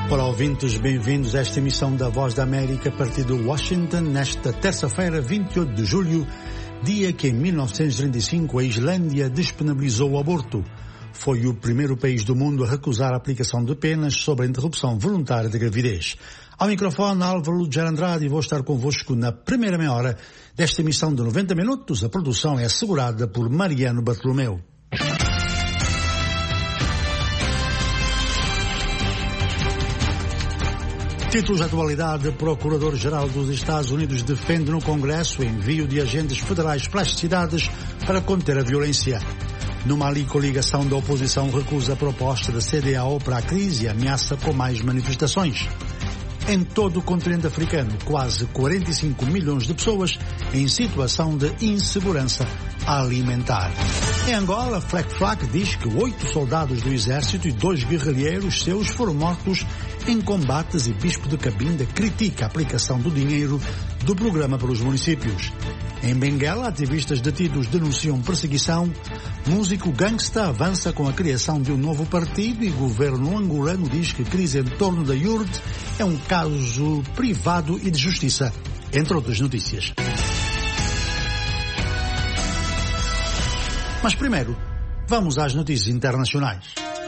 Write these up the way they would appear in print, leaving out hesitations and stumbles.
Olá, ouvintes, bem-vindos a esta emissão da Voz da América a partir de Washington, nesta terça-feira, 28 de julho, dia que em 1935 a Islândia despenalizou o aborto. Foi o primeiro país do mundo a recusar a aplicação de penas sobre a interrupção voluntária da gravidez. Ao microfone, Álvaro Lugero Andrade, e vou estar convosco na primeira meia hora desta emissão de 90 minutos. A produção é assegurada por Mariano Bartolomeu. Títulos de atualidade: Procurador-Geral dos Estados Unidos defende no Congresso o envio de agentes federais para as cidades para conter a violência. No Mali, coligação da oposição recusa a proposta da CEDEAO para a crise e ameaça com mais manifestações. Em todo o continente africano, quase 45 milhões de pessoas em situação de insegurança alimentar. Em Angola, Fleck diz que 8 soldados do exército e 2 guerrilheiros seus foram mortos em combates e Bispo de Cabinda critica a aplicação do dinheiro do programa para os municípios. Em Benguela, ativistas detidos denunciam perseguição. Músico gangsta avança com a criação de um novo partido e governo angolano diz que a crise em torno da IURD é um caso privado e de justiça, entre outras notícias. Mas primeiro, vamos às notícias internacionais.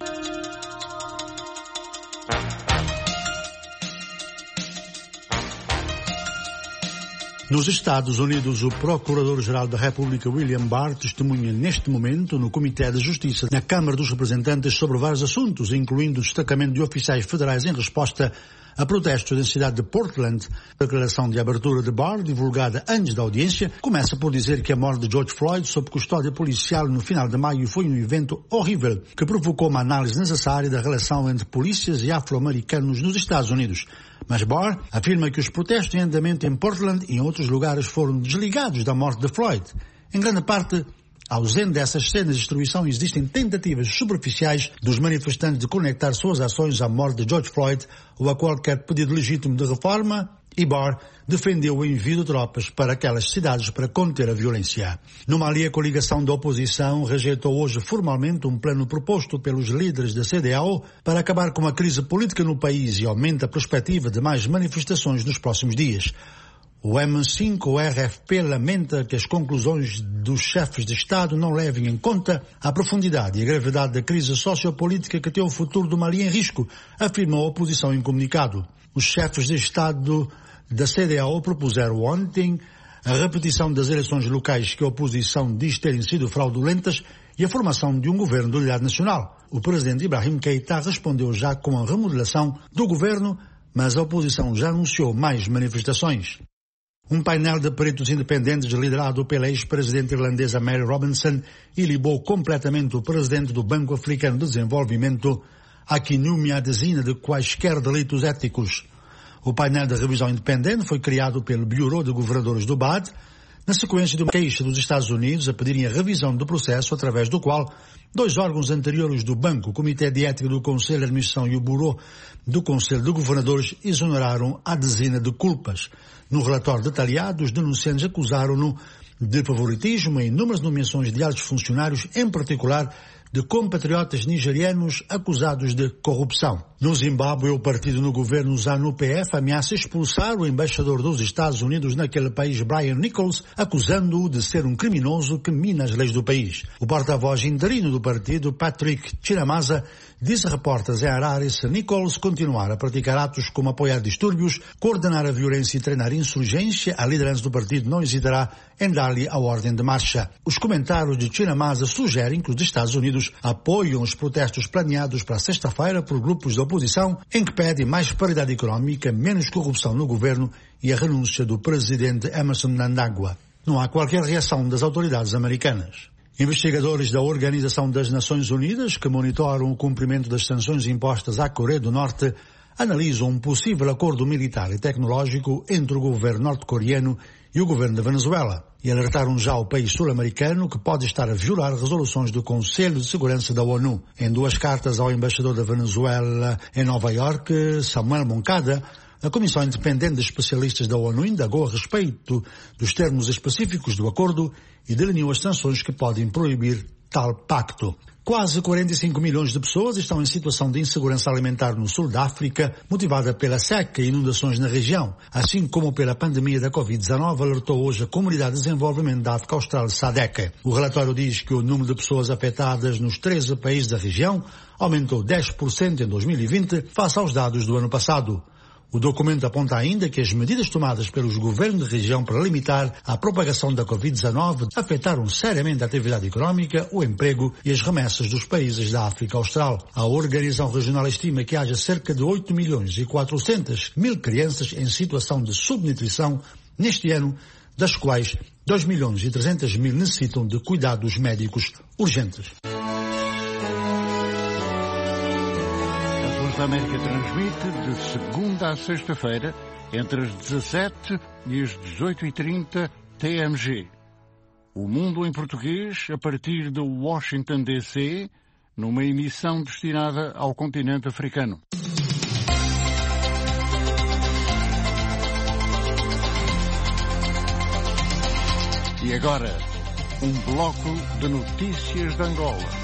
Nos Estados Unidos, o Procurador-Geral da República, William Barr, testemunha neste momento no Comitê de Justiça na Câmara dos Representantes sobre vários assuntos, incluindo o destacamento de oficiais federais em resposta a protestos na cidade de Portland. A declaração de abertura de Barr, divulgada antes da audiência, começa por dizer que a morte de George Floyd sob custódia policial no final de maio foi um evento horrível que provocou uma análise necessária da relação entre polícias e afro-americanos nos Estados Unidos. Mas Barr afirma que os protestos em andamento em Portland e em outros lugares foram desligados da morte de Floyd. Em grande parte, ausente dessas cenas de destruição, existem tentativas superficiais dos manifestantes de conectar suas ações à morte de George Floyd ou a qualquer pedido legítimo de reforma, e Barr defendeu o envio de tropas para aquelas cidades para conter a violência. No Mali, a coligação da oposição rejeitou hoje formalmente um plano proposto pelos líderes da CEDEAO para acabar com a crise política no país e aumenta a perspectiva de mais manifestações nos próximos dias. O M5-RFP lamenta que as conclusões dos chefes de Estado não levem em conta a profundidade e a gravidade da crise sociopolítica que tem o futuro do Mali em risco, afirmou a oposição em comunicado. Os chefes de Estado da CEDEAO propuseram ontem a repetição das eleições locais que a oposição diz terem sido fraudulentas e a formação de um governo de unidade nacional. O presidente Ibrahim Keïta respondeu já com a remodelação do governo, mas a oposição já anunciou mais manifestações. Um painel de peritos independentes liderado pela ex-presidente irlandesa Mary Robinson ilibou completamente o presidente do Banco Africano de Desenvolvimento, Akinwumi Adesina, de quaisquer delitos éticos. O painel de revisão independente foi criado pelo Bureau de Governadores do BAD, na sequência de uma queixa dos Estados Unidos a pedirem a revisão do processo através do qual 2 órgãos anteriores do Banco, o Comitê de Ética do Conselho de Administração e o Bureau do Conselho de Governadores, exoneraram Adesina de culpas. No relatório detalhado, os denunciantes acusaram-no de favoritismo em inúmeras nomeações de altos funcionários, em particular de compatriotas nigerianos acusados de corrupção. No Zimbábue, o partido no governo ZANU-PF ameaça expulsar o embaixador dos Estados Unidos naquele país, Brian Nichols, acusando-o de ser um criminoso que mina as leis do país. O porta-voz interino do partido, Patrick Chinamasa, disse a repórteres em Harare se Nichols continuar a praticar atos como apoiar distúrbios, coordenar a violência e treinar insurgência, a liderança do partido não hesitará em dar-lhe a ordem de marcha. Os comentários de Chinamasa sugerem que os Estados Unidos apoiam os protestos planeados para sexta-feira por grupos da oposição, em que pedem mais paridade económica, menos corrupção no governo e a renúncia do presidente Emerson Mnangagwa. Não há qualquer reação das autoridades americanas. Investigadores da Organização das Nações Unidas, que monitoram o cumprimento das sanções impostas à Coreia do Norte, analisam um possível acordo militar e tecnológico entre o governo norte-coreano e o governo da Venezuela, e alertaram já o país sul-americano que pode estar a violar resoluções do Conselho de Segurança da ONU. Em 2 cartas ao embaixador da Venezuela em Nova York, Samuel Moncada, a Comissão Independente de Especialistas da ONU indagou a respeito dos termos específicos do acordo e delineou as sanções que podem proibir tal pacto. Quase 45 milhões de pessoas estão em situação de insegurança alimentar no sul da África, motivada pela seca e inundações na região, assim como pela pandemia da Covid-19, alertou hoje a Comunidade de Desenvolvimento da África Austral, SADC. O relatório diz que o número de pessoas afetadas nos 13 países da região aumentou 10% em 2020 face aos dados do ano passado. O documento aponta ainda que as medidas tomadas pelos governos da região para limitar a propagação da Covid-19 afetaram seriamente a atividade económica, o emprego e as remessas dos países da África Austral. A organização regional estima que haja cerca de 8 milhões e 400 mil crianças em situação de subnutrição neste ano, das quais 2 milhões e 300 mil necessitam de cuidados médicos urgentes. A América transmite de segunda a sexta-feira, entre as 17 e as 18h30 TMG. O Mundo em Português, a partir de Washington, D.C., numa emissão destinada ao continente africano. E agora, um bloco de notícias de Angola.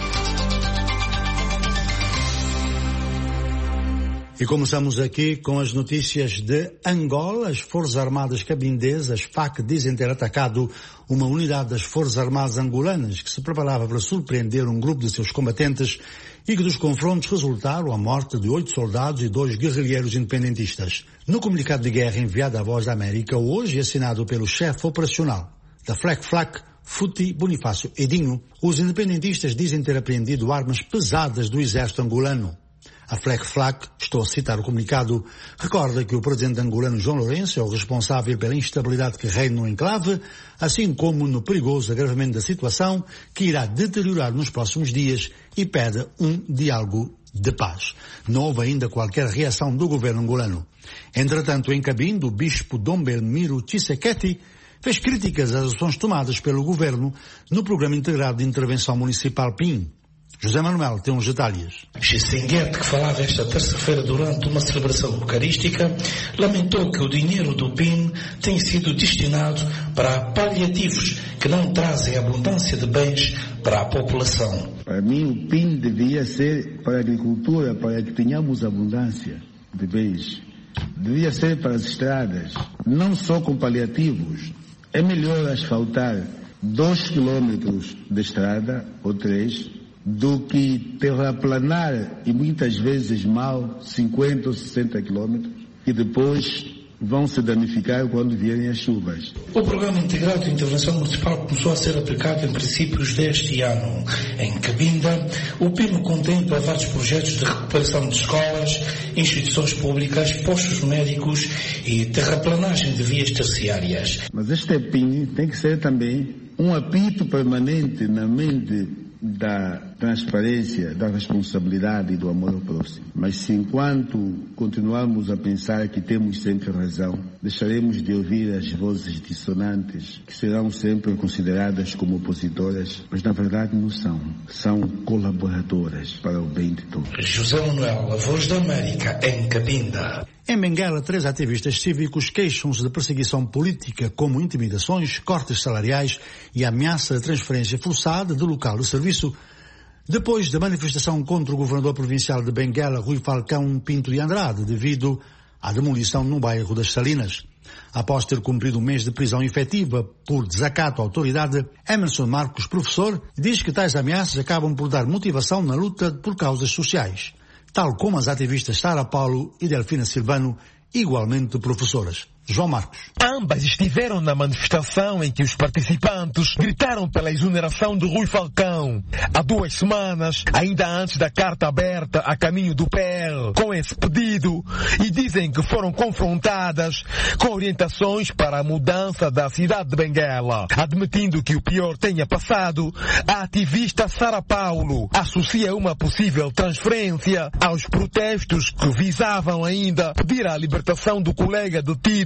E começamos aqui com as notícias de Angola. As Forças Armadas cabindesas, FAC, dizem ter atacado uma unidade das Forças Armadas angolanas que se preparava para surpreender um grupo de seus combatentes e que dos confrontos resultaram a morte de 8 soldados e 2 guerrilheiros independentistas. No comunicado de guerra enviado à Voz da América hoje, assinado pelo chefe operacional da FLEC, Futi Bonifácio Edinho, os independentistas dizem ter apreendido armas pesadas do exército angolano. A FLEC, estou a citar o comunicado, recorda que o presidente angolano João Lourenço é o responsável pela instabilidade que reina no enclave, assim como no perigoso agravamento da situação que irá deteriorar nos próximos dias e pede um diálogo de paz. Não houve ainda qualquer reação do governo angolano. Entretanto, em Cabinda, o bispo Dom Belmiro Tshisekedi fez críticas às ações tomadas pelo governo no Programa Integrado de Intervenção Municipal PIM. José Manuel tem uns detalhes. Tshisekedi, que falava esta terça-feira durante uma celebração eucarística, lamentou que o dinheiro do PIM tem sido destinado para paliativos que não trazem abundância de bens para a população. Para mim, o PIM devia ser para a agricultura, para que tenhamos abundância de bens. Devia ser para as estradas, não só com paliativos. É melhor asfaltar 2 quilômetros de estrada, ou 3, do que terraplanar, e muitas vezes mal, 50 ou 60 quilômetros, e depois vão se danificar quando vierem as chuvas. O Programa Integrado de Intervenção Municipal começou a ser aplicado em princípios deste ano. Em Cabinda, o PIM contempla vários projetos de recuperação de escolas, instituições públicas, postos médicos e terraplanagem de vias terciárias. Mas este PIM tem que ser também um apito permanente na mente da transparência, da responsabilidade e do amor ao próximo. Mas se enquanto continuarmos a pensar que temos sempre razão, deixaremos de ouvir as vozes dissonantes que serão sempre consideradas como opositoras, mas na verdade não são. São colaboradoras para o bem de todos. José Manuel, a Voz da América, em Cabinda. Em Benguela, 3 ativistas cívicos queixam-se de perseguição política, como intimidações, cortes salariais e ameaça de transferência forçada do local de serviço, depois da manifestação contra o governador provincial de Benguela, Rui Falcão Pinto de Andrade, devido à demolição no bairro das Salinas. Após ter cumprido um mês de prisão efetiva por desacato à autoridade, Emerson Marcos, professor, diz que tais ameaças acabam por dar motivação na luta por causas sociais, tal como as ativistas Sara Paulo e Delfina Silvano, igualmente professoras. João Marcos. Ambas estiveram na manifestação em que os participantes gritaram pela exoneração de Rui Falcão. Há 2 semanas, ainda antes da carta aberta a caminho do PL com esse pedido, e dizem que foram confrontadas com orientações para a mudança da cidade de Benguela. Admitindo que o pior tenha passado, a ativista Sara Paulo associa uma possível transferência aos protestos que visavam ainda pedir a libertação do colega detido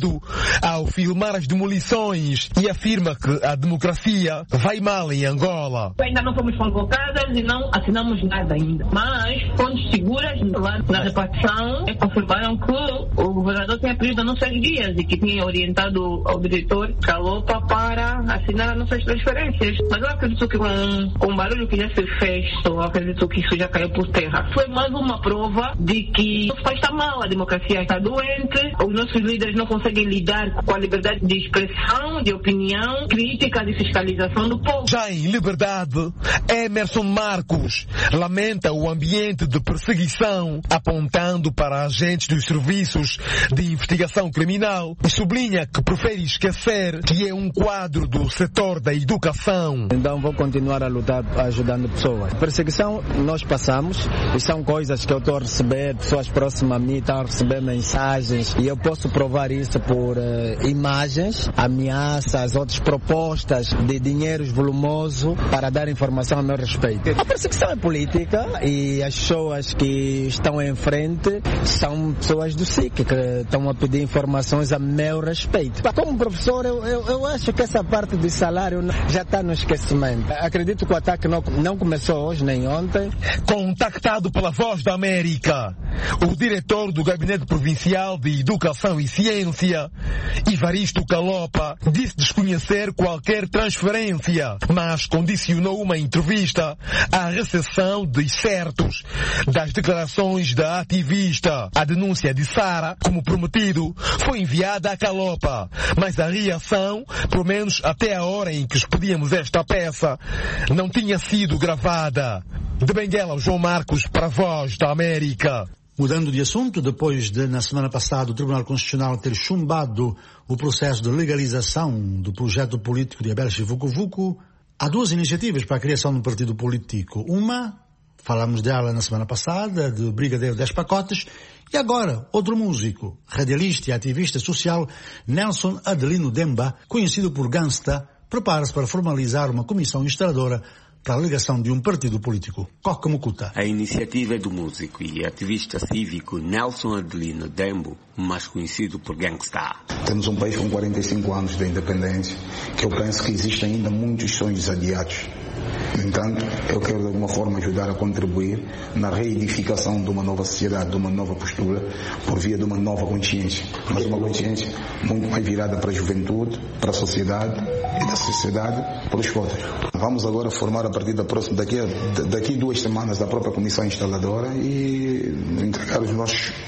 isto ao filmar as demolições e afirma que a democracia vai mal em Angola. Ainda não fomos convocadas e não assinamos nada ainda. Mas fontes seguras lá na repartição confirmaram que o governador tinha pedido nossas guias e que tinha orientado ao diretor Calopa para assinar as nossas transferências. Mas eu acredito que com o barulho que já se fez, eu acredito que isso já caiu por terra. Foi mais uma prova de que o país está mal, a democracia está doente, os nossos líderes não conseguem lidar com a liberdade de expressão, de opinião, crítica, de fiscalização do povo. Já em Liberdade, Emerson Marcos lamenta o ambiente de perseguição, apontando para agentes dos serviços de investigação criminal e sublinha que prefere esquecer que é um quadro do setor da educação. Então vou continuar a lutar ajudando pessoas. Perseguição nós passamos e são coisas que eu estou a receber, pessoas próximas a mim estão a receber mensagens e eu posso provar isso por imagens, ameaças, outras propostas de dinheiros volumoso para dar informação a meu respeito. A perseguição é política e as pessoas que estão em frente são pessoas do SIC que estão a pedir informações a meu respeito. Como professor, eu acho que essa parte de salário já está no esquecimento. Acredito que o ataque não começou hoje nem ontem. Contactado pela Voz da América, o diretor do Gabinete Provincial de Educação e Ciência, Ivaristo Calopa, disse desconhecer qualquer transferência, mas condicionou uma entrevista à recepção de excertos das declarações da ativista. A denúncia de Sara, como prometido, foi enviada a Calopa, mas a reação, pelo menos até a hora em que expedíamos esta peça, não tinha sido gravada. De Benguela, João Marcos para a Voz da América. Mudando de assunto, depois de, na semana passada, o Tribunal Constitucional ter chumbado o processo de legalização do projeto político de Abel Chivucovuco, há duas iniciativas para a criação de um partido político. Uma, falamos dela na semana passada, de Brigadeiro 10 Pacotes, e agora, outro músico, radialista e ativista social, Nelson Adelino Demba, conhecido por Gangsta, prepara-se para formalizar uma comissão instaladora para a alegação de um partido político. Coca Mucuta. A iniciativa é do músico e ativista cívico Nelson Adelino Dembo, mais conhecido por Gangsta. Temos um país com 45 anos de independência, que eu penso que existem ainda muitos sonhos adiados. No entanto, eu quero de alguma forma ajudar a contribuir na reedificação de uma nova sociedade, de uma nova postura, por via de uma nova consciência. Mas uma consciência muito mais virada para a juventude, para a sociedade e da sociedade para os pobres. Vamos agora formar a partir da próxima, daqui 2 semanas, da própria comissão instaladora e entregar as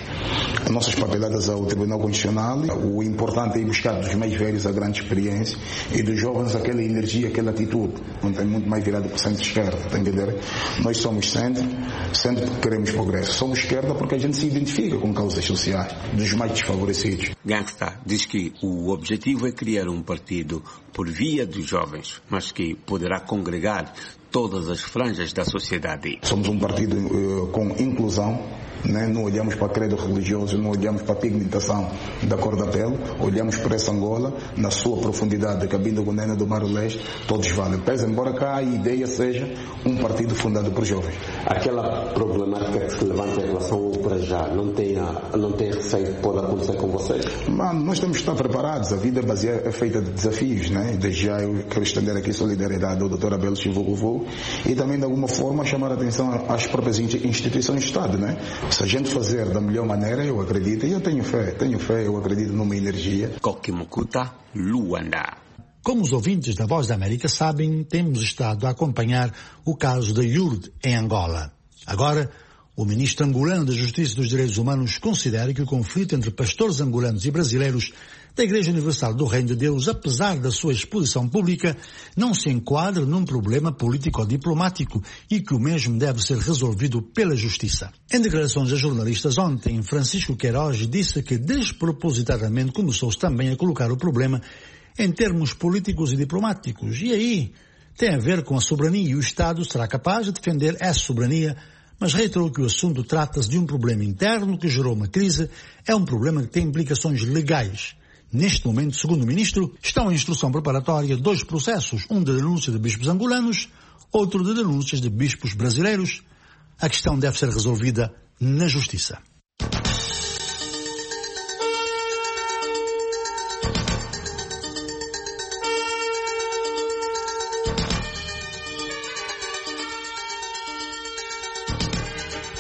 nossas papeladas ao Tribunal Constitucional. O importante é ir buscar dos mais velhos a grande experiência e dos jovens aquela energia, aquela atitude. Não tem muito mais virado para o centro-esquerda, está a entender? Nós somos centro porque queremos progresso. Somos esquerda porque a gente se identifica com causas sociais, dos mais desfavorecidos. Gangsta diz que o objetivo é criar um partido por via dos jovens, mas que poderá congregar todas as franjas da sociedade. Somos um partido com inclusão, né? Não olhamos para credo religioso, não olhamos para a pigmentação da cor da pele, olhamos para essa Angola, na sua profundidade, Cabinda Gunena do Mar do Leste, todos valem. Pese embora cá a ideia seja um partido fundado por jovens. Aquela problemática que se levanta em relação ao para já, não tem receio que pode acontecer com vocês? Mano, nós temos que estar preparados, a vida é feita de desafios, né? Desde já eu quero estender aqui solidariedade ao Dr. Abel Chivucovuco e também de alguma forma chamar a atenção às próprias instituições de Estado, né? Se a gente fazer da melhor maneira, eu acredito, e eu tenho fé, eu acredito numa energia. Kokimukuta, Luanda. Como os ouvintes da Voz da América sabem, temos estado a acompanhar o caso da Yurd em Angola. Agora, o ministro angolano da Justiça e dos Direitos Humanos considera que o conflito entre pastores angolanos e brasileiros da Igreja Universal do Reino de Deus, apesar da sua exposição pública, não se enquadra num problema político-diplomático e que o mesmo deve ser resolvido pela Justiça. Em declarações a jornalistas ontem, Francisco Queiroz disse que despropositadamente começou-se também a colocar o problema em termos políticos e diplomáticos. E aí tem a ver com a soberania e o Estado será capaz de defender essa soberania, mas reiterou que o assunto trata-se de um problema interno que gerou uma crise, é um problema que tem implicações legais. Neste momento, segundo o ministro, estão em instrução preparatória 2 processos, um de denúncia de bispos angolanos, outro de denúncias de bispos brasileiros. A questão deve ser resolvida na Justiça.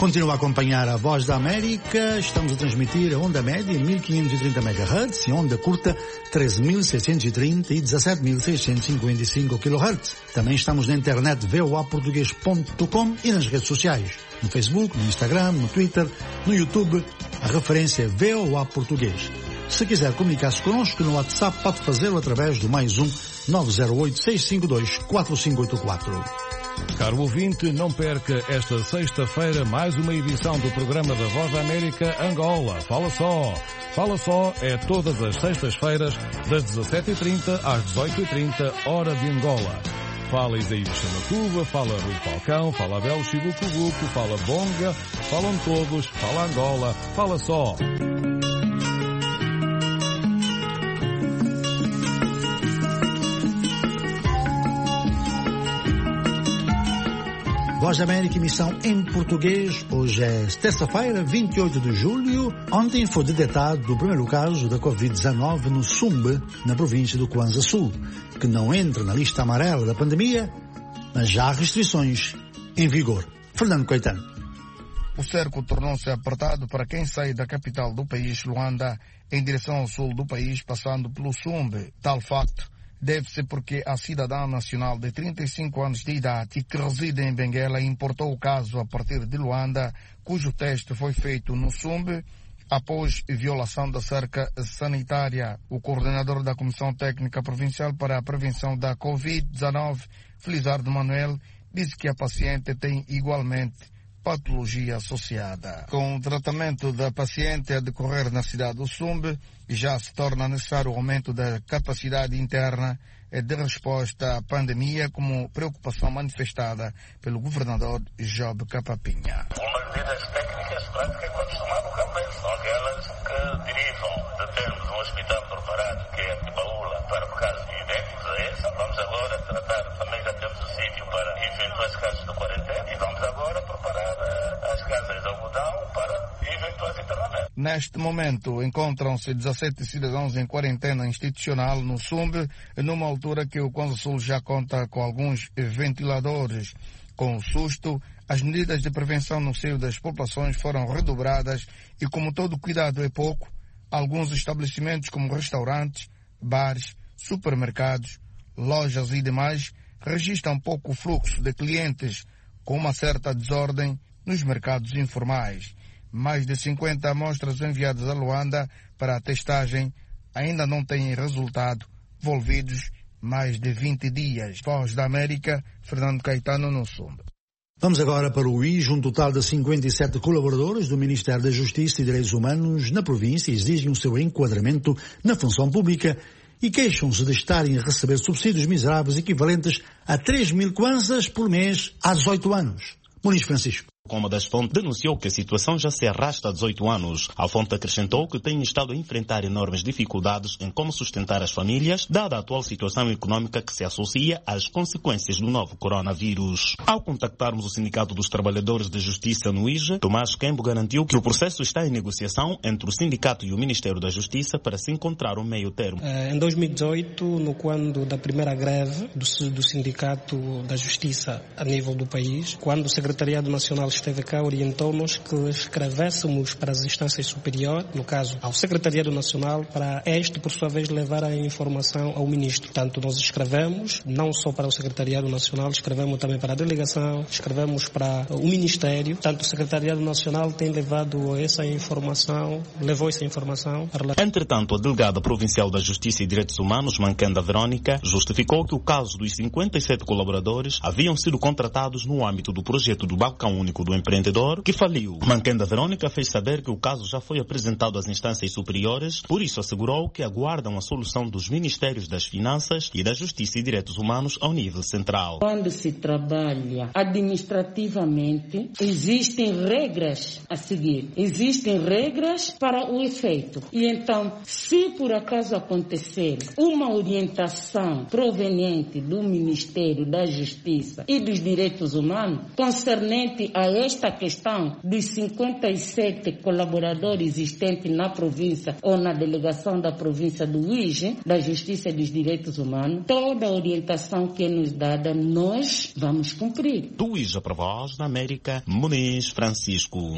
Continua a acompanhar a Voz da América. Estamos a transmitir a onda média 1530 MHz e onda curta 13.630 e 17.655 kHz. Também estamos na internet voaportugues.com e nas redes sociais. No Facebook, no Instagram, no Twitter, no YouTube. A referência é VOA Português. Se quiser comunicar-se connosco no WhatsApp, pode fazê-lo através do +1 908 652 4584. Caro ouvinte, não perca esta sexta-feira mais uma edição do programa da Voz da América Angola. Fala Só. Fala Só é todas as sextas-feiras, das 17h30 às 18h30, hora de Angola. Fala Isaías Chamacuba, fala Rui Falcão, fala Abel Chibucubuco, fala Bonga, falam todos, fala Angola, fala Só. Voz da América, emissão em português. Hoje é terça-feira, 28 de julho. Ontem foi detectado o primeiro caso da Covid-19 no Sumbe, na província do Kwanza Sul, que não entra na lista amarela da pandemia, mas já há restrições em vigor. Fernando Caetano. O cerco tornou-se apertado para quem sai da capital do país, Luanda, em direção ao sul do país, passando pelo Sumbe. Tal facto deve-se porque a cidadã nacional de 35 anos de idade que reside em Benguela importou o caso a partir de Luanda, cujo teste foi feito no Sumbe após violação da cerca sanitária. O coordenador da Comissão Técnica Provincial para a Prevenção da Covid-19, Felizardo Manuel, disse que a paciente tem igualmente patologia associada. Com o tratamento da paciente a decorrer na cidade do Sumbe, já se torna necessário o aumento da capacidade interna de resposta à pandemia, como preocupação manifestada pelo governador Job Capapinha. Umas medidas técnicas práticas quando chamamos também são aquelas que derivam de termos um hospital preparado, que é Tibaúla, para casos idênticos a esse. Vamos agora tratar, também já temos o sítio para eventuais casos de quarentena e vamos agora preparar as casas de algodão para eventuais internamentos. Neste momento encontram-se 17 cidadãos em quarentena institucional no Sumbe, numa altura que o Kwanza Sul já conta com alguns ventiladores. Com o susto, as medidas de prevenção no seio das populações foram redobradas e, como todo cuidado é pouco, alguns estabelecimentos como restaurantes, bares, supermercados, lojas e demais registram pouco fluxo de clientes, com uma certa desordem nos mercados informais. Mais de 50 amostras enviadas a Luanda para a testagem ainda não têm resultado, envolvidos mais de 20 dias. Voz da América, Fernando Caetano, no Sumbe. Vamos agora para o IJ. Um total de 57 colaboradores do Ministério da Justiça e Direitos Humanos na província exigem o seu enquadramento na função pública e queixam-se de estarem a receber subsídios miseráveis equivalentes a 3.000 kwanzas por mês há 18 anos. Muniz Francisco. Uma das fontes denunciou que a situação já se arrasta há 18 anos. A fonte acrescentou que tem estado a enfrentar enormes dificuldades em como sustentar as famílias, dada a atual situação econômica que se associa às consequências do novo coronavírus. Ao contactarmos o Sindicato dos Trabalhadores de Justiça no IJ, Tomás Kembo garantiu que o processo está em negociação entre o sindicato e o Ministério da Justiça para se encontrar um meio termo. Em 2018, no quando da primeira greve do Sindicato da Justiça a nível do país, quando o Secretariado Nacional esteve cá, orientou-nos que escrevêssemos para as instâncias superiores, no caso ao Secretariado Nacional, para este, por sua vez, levar a informação ao Ministro. Portanto, nós escrevemos, não só para o Secretariado Nacional, escrevemos também para a delegação, escrevemos para o Ministério. Portanto, o Secretariado Nacional tem levado essa informação, levou essa informação. Entretanto, a delegada provincial da Justiça e Direitos Humanos, Manquenda Verônica, justificou que o caso dos 57 colaboradores haviam sido contratados no âmbito do projeto do Balcão Único do Empreendedor, que faliu. Manquenda Verônica fez saber que o caso já foi apresentado às instâncias superiores, por isso assegurou que aguardam a solução dos Ministérios das Finanças e da Justiça e Direitos Humanos ao nível central. Quando se trabalha administrativamente, existem regras a seguir, existem regras para o efeito. E então, se por acaso acontecer uma orientação proveniente do Ministério da Justiça e dos Direitos Humanos concernente a esta questão dos 57 colaboradores existentes na província ou na delegação da província do UIG, da Justiça e dos Direitos Humanos, toda a orientação que é nos dada, nós vamos cumprir. Do UIG para Voz da América, Muniz Francisco.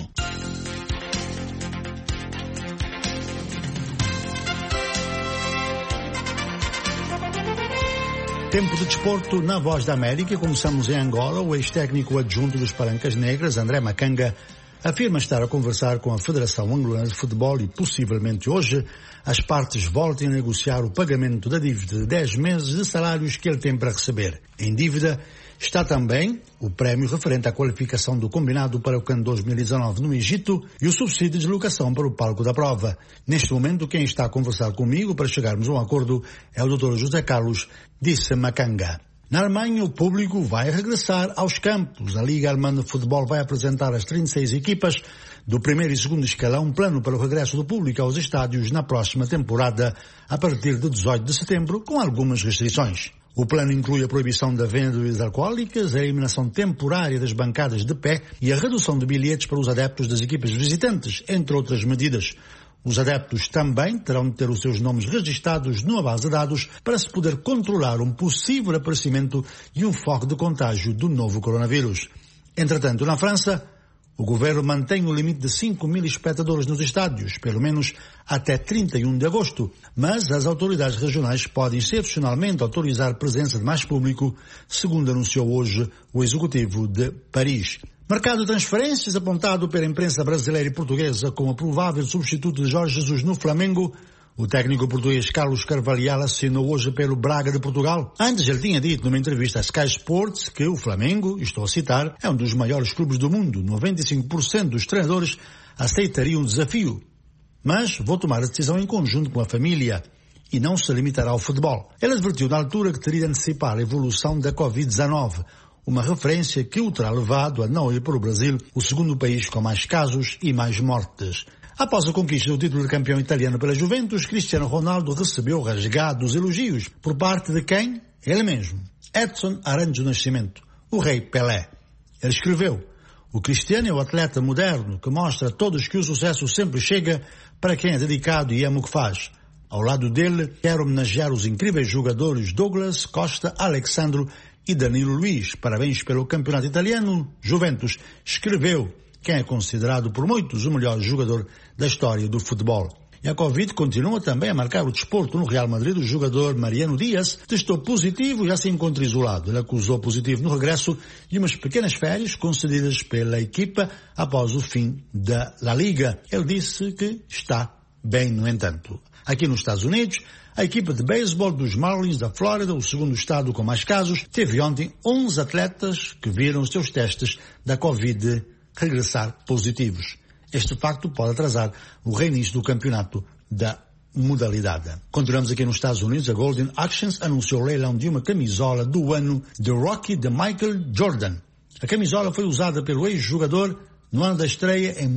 Tempo de desporto na Voz da América. Começamos em Angola. O ex-técnico adjunto dos Palancas Negras, André Macanga, afirma estar a conversar com a Federação Angolana de Futebol e possivelmente hoje as partes voltem a negociar o pagamento da dívida de 10 meses de salários que ele tem para receber. Em dívida está também o prémio referente à qualificação do combinado para o CAN 2019 no Egito e o subsídio de locação para o palco da prova. Neste momento, quem está a conversar comigo para chegarmos a um acordo é o Dr. José Carlos, disse Macanga. Na Alemanha, o público vai regressar aos campos. A Liga Alemã de Futebol vai apresentar às 36 equipas do primeiro e segundo escalão um plano para o regresso do público aos estádios na próxima temporada, a partir de 18 de setembro, com algumas restrições. O plano inclui a proibição da venda de bebidas alcoólicas, a eliminação temporária das bancadas de pé e a redução de bilhetes para os adeptos das equipas visitantes, entre outras medidas. Os adeptos também terão de ter os seus nomes registados numa base de dados para se poder controlar um possível aparecimento e um foco de contágio do novo coronavírus. Entretanto, na França, o governo mantém o limite de 5.000 espectadores nos estádios, pelo menos até 31 de agosto, mas as autoridades regionais podem excepcionalmente autorizar a presença de mais público, segundo anunciou hoje o executivo de Paris. Mercado de transferências apontado pela imprensa brasileira e portuguesa como provável substituto de Jorge Jesus no Flamengo. O técnico português Carlos Carvalhal assinou hoje pelo Braga de Portugal. Antes ele tinha dito numa entrevista à Sky Sports que o Flamengo, estou a citar, é um dos maiores clubes do mundo. 95% dos treinadores aceitariam o desafio. Mas vou tomar a decisão em conjunto com a família e não se limitará ao futebol. Ele advertiu na altura que teria de antecipar a evolução da Covid-19, uma referência que o terá levado a não ir para o Brasil, o segundo país com mais casos e mais mortes. Após a conquista do título de campeão italiano pela Juventus, Cristiano Ronaldo recebeu rasgados elogios por parte de quem? Ele mesmo, Edson Arantes do Nascimento, o rei Pelé. Ele escreveu: o Cristiano é o atleta moderno que mostra a todos que o sucesso sempre chega para quem é dedicado e ama o que faz. Ao lado dele, quero homenagear os incríveis jogadores Douglas, Costa, Alexandro e Danilo Luiz. Parabéns pelo campeonato italiano. Juventus, escreveu quem é considerado por muitos o melhor jogador da história do futebol. E a Covid continua também a marcar o desporto. No Real Madrid, o jogador Mariano Dias testou positivo e já se encontra isolado. Ele acusou positivo no regresso de umas pequenas férias concedidas pela equipa após o fim da La Liga. Ele disse que está bem, no entanto. Aqui nos Estados Unidos, a equipa de beisebol dos Marlins da Flórida, o segundo estado com mais casos, teve ontem 11 atletas que viram os seus testes da Covid regressar positivos. Este facto pode atrasar o reinício do campeonato da modalidade. Continuamos aqui nos Estados Unidos. A Golden Actions anunciou o leilão de uma camisola do ano de Rocky de Michael Jordan. A camisola foi usada pelo ex-jogador no ano da estreia em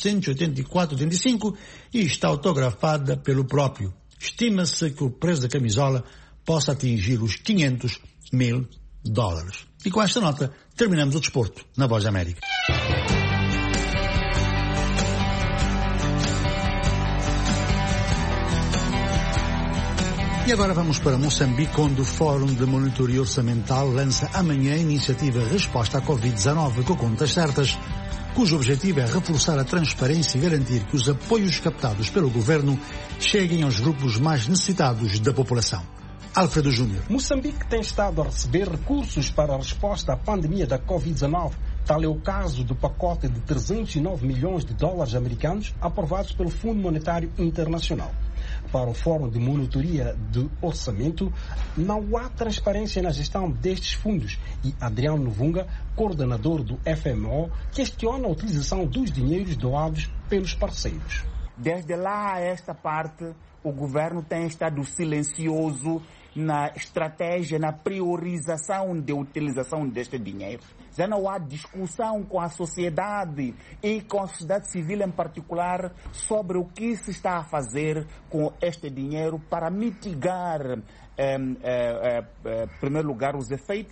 1984-85 e está autografada pelo próprio. Estima-se que o preço da camisola possa atingir os $500 mil. E com esta nota terminamos o desporto na Voz da América. E agora vamos para Moçambique, onde o Fórum de Monitoria Orçamental lança amanhã a iniciativa Resposta à Covid-19 com contas certas, cujo objetivo é reforçar a transparência e garantir que os apoios captados pelo governo cheguem aos grupos mais necessitados da população. Alfredo Júnior. Moçambique tem estado a receber recursos para a resposta à pandemia da Covid-19. Tal é o caso do pacote de $309 milhões americanos aprovados pelo Fundo Monetário Internacional. Para o Fórum de Monitoria de Orçamento, não há transparência na gestão destes fundos e Adriano Novunga, coordenador do FMO, questiona a utilização dos dinheiros doados pelos parceiros. Desde lá a esta parte, o governo tem estado silencioso na estratégia, na priorização de utilização deste dinheiro. Já não há discussão com a sociedade e com a sociedade civil em particular sobre o que se está a fazer com este dinheiro para mitigar, em primeiro lugar, os efeitos,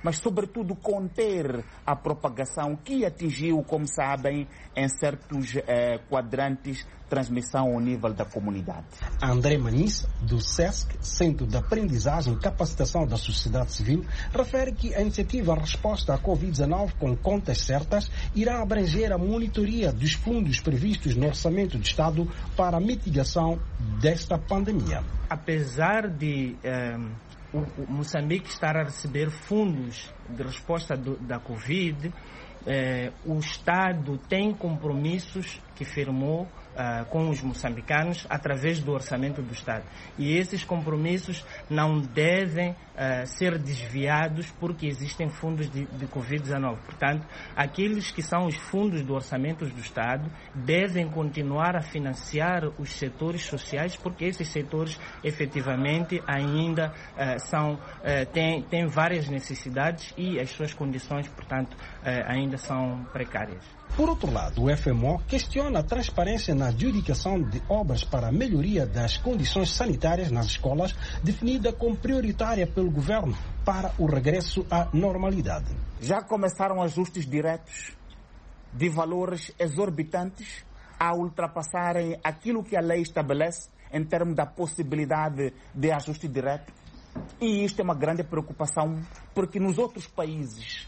mas sobretudo conter a propagação que atingiu, como sabem, em certos quadrantes, transmissão ao nível da comunidade. André Manis, do SESC, Centro de Aprendizagem e Capacitação da Sociedade Civil, refere que a iniciativa Resposta à Covid-19 com contas certas irá abranger a monitoria dos fundos previstos no Orçamento do Estado para a mitigação desta pandemia. Apesar de o Moçambique estar a receber fundos de resposta da Covid, o Estado tem compromissos que firmou com os moçambicanos através do orçamento do Estado. E esses compromissos não devem ser desviados porque existem fundos de Covid-19. Portanto, aqueles que são os fundos do orçamento do Estado devem continuar a financiar os setores sociais, porque esses setores efetivamente ainda têm várias necessidades e as suas condições, portanto, ainda são precárias. Por outro lado, o FMO questiona a transparência na adjudicação de obras para a melhoria das condições sanitárias nas escolas, definida como prioritária pelo governo para o regresso à normalidade. Já começaram ajustes diretos de valores exorbitantes a ultrapassarem aquilo que a lei estabelece em termos da possibilidade de ajuste direto. E isto é uma grande preocupação, porque nos outros países,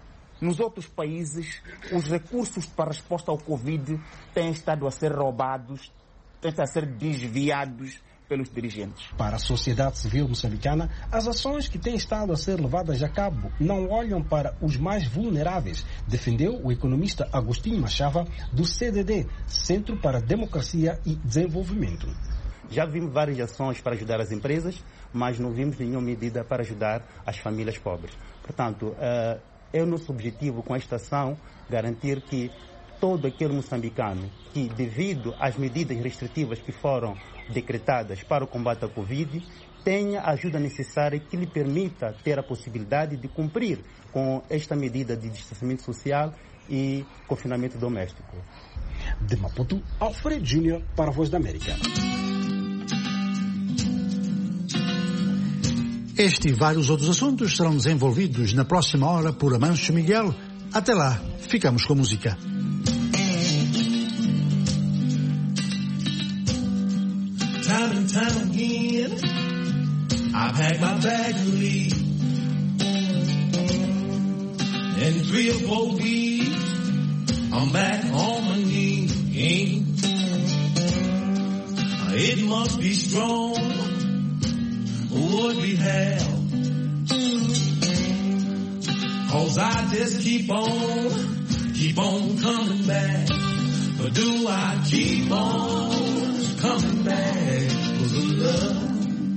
os recursos para a resposta ao Covid têm estado a ser roubados, têm estado a ser desviados pelos dirigentes. Para a sociedade civil moçambicana, as ações que têm estado a ser levadas a cabo não olham para os mais vulneráveis, defendeu o economista Agostinho Machava, do CDD, Centro para a Democracia e Desenvolvimento. Já vimos várias ações para ajudar as empresas, mas não vimos nenhuma medida para ajudar as famílias pobres. Portanto, é o nosso objetivo com esta ação garantir que todo aquele moçambicano que, devido às medidas restritivas que foram decretadas para o combate à Covid, tenha a ajuda necessária que lhe permita ter a possibilidade de cumprir com esta medida de distanciamento social e confinamento doméstico. De Maputo, Alfredo Júnior para a Voz da América. Este e vários outros assuntos serão desenvolvidos na próxima hora por Amancio Miguel. Até lá, ficamos com a música. Time and time again, I pack my bag to leave. In 3 or 4 weeks, I'm back on my knees. It must be strong what we have, 'cause I just keep on coming back. But do I keep on coming back for the love?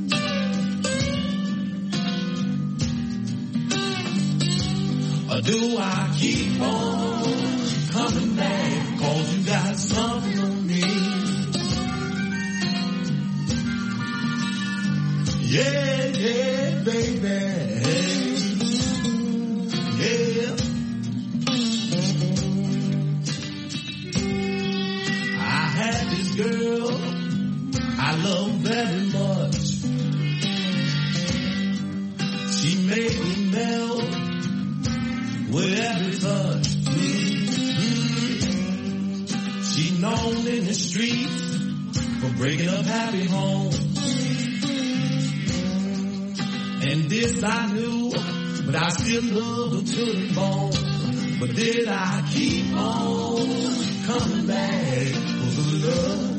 Or do I keep on coming back 'cause you got something on me? Yeah, yeah, baby. Yeah. I had this girl I love very much. She made me melt with every touch. She known in the streets for breaking up happy homes. And this I knew, but I still love her to the bone. But did I keep on coming back for the love?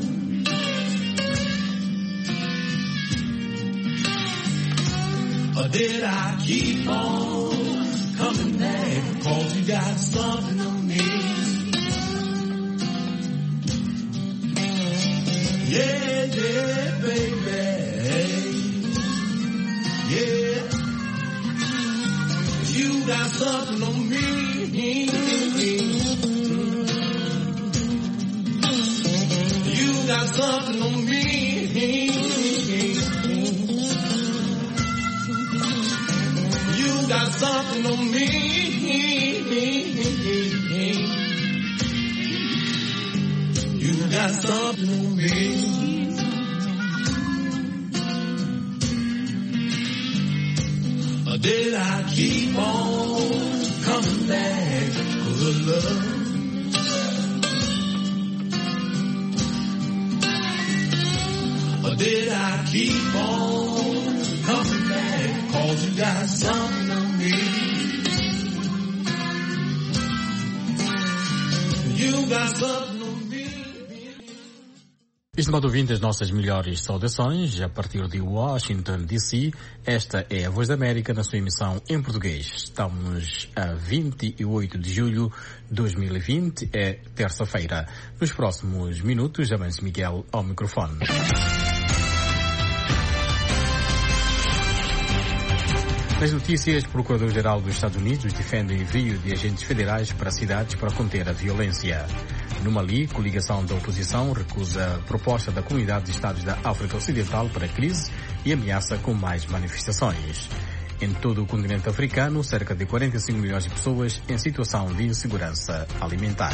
Or did I keep on coming back 'cause you got something on me? Yeah, yeah, baby. Yeah, you got something on me. You got something on me. You got something on me. You got something on me. Did I keep on got something on me. Estimado ouvinte, as nossas melhores saudações a partir de Washington, D.C. Esta é a Voz da América na sua emissão em português. Estamos a 28 de julho de 2020, é terça-feira. Nos próximos minutos, Amancio Miguel ao microfone. Nas notícias, o Procurador-Geral dos Estados Unidos defende o envio de agentes federais para cidades para conter a violência. No Mali, a coligação da oposição recusa a proposta da Comunidade de Estados da África Ocidental para a crise e ameaça com mais manifestações. Em todo o continente africano, cerca de 45 milhões de pessoas em situação de insegurança alimentar.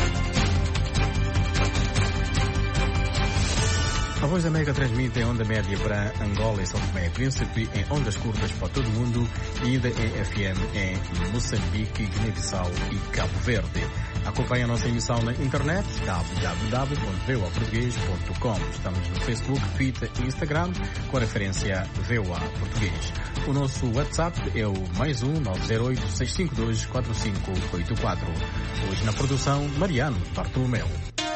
A Voz da América transmite em onda média para Angola e São Tomé e Príncipe, em ondas curtas para todo o mundo e ainda em FM em Moçambique, Guiné-Bissau e Cabo Verde. Acompanhe a nossa emissão na internet www.voaportugues.com. Estamos no Facebook, Twitter e Instagram com a referência VOA Português. O nosso WhatsApp é o +1 908 652 4584. Hoje na produção, Mariano Bartolomeu.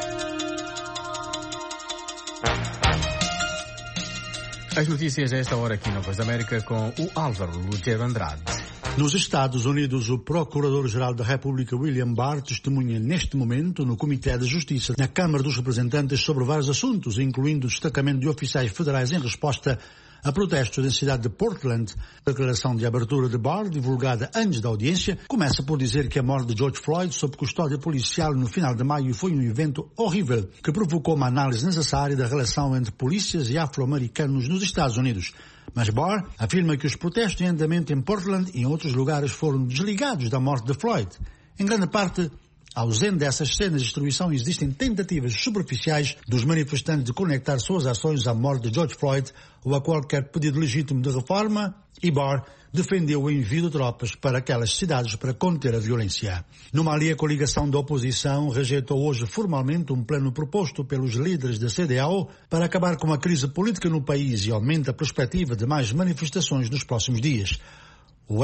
As notícias a esta hora aqui na Voz da América com o Álvaro Lugero Andrade. Nos Estados Unidos, o Procurador-Geral da República, William Barr, testemunha neste momento no Comitê de Justiça na Câmara dos Representantes sobre vários assuntos, incluindo o destacamento de oficiais federais em resposta a protestos na cidade de Portland. A declaração de abertura de Barr, divulgada antes da audiência, começa por dizer que a morte de George Floyd sob custódia policial no final de maio foi um evento horrível que provocou uma análise necessária da relação entre polícias e afro-americanos nos Estados Unidos. Mas Barr afirma que os protestos em andamento em Portland e em outros lugares foram desligados da morte de Floyd. Em grande parte, ausente dessas cenas de destruição, existem tentativas superficiais dos manifestantes de conectar suas ações à morte de George Floyd ou a qualquer pedido legítimo de reforma, e Barr defendeu o envio de tropas para aquelas cidades para conter a violência. No Mali, a coligação da oposição rejeitou hoje formalmente um plano proposto pelos líderes da CEDEAO para acabar com a crise política no país e aumenta a perspectiva de mais manifestações nos próximos dias. O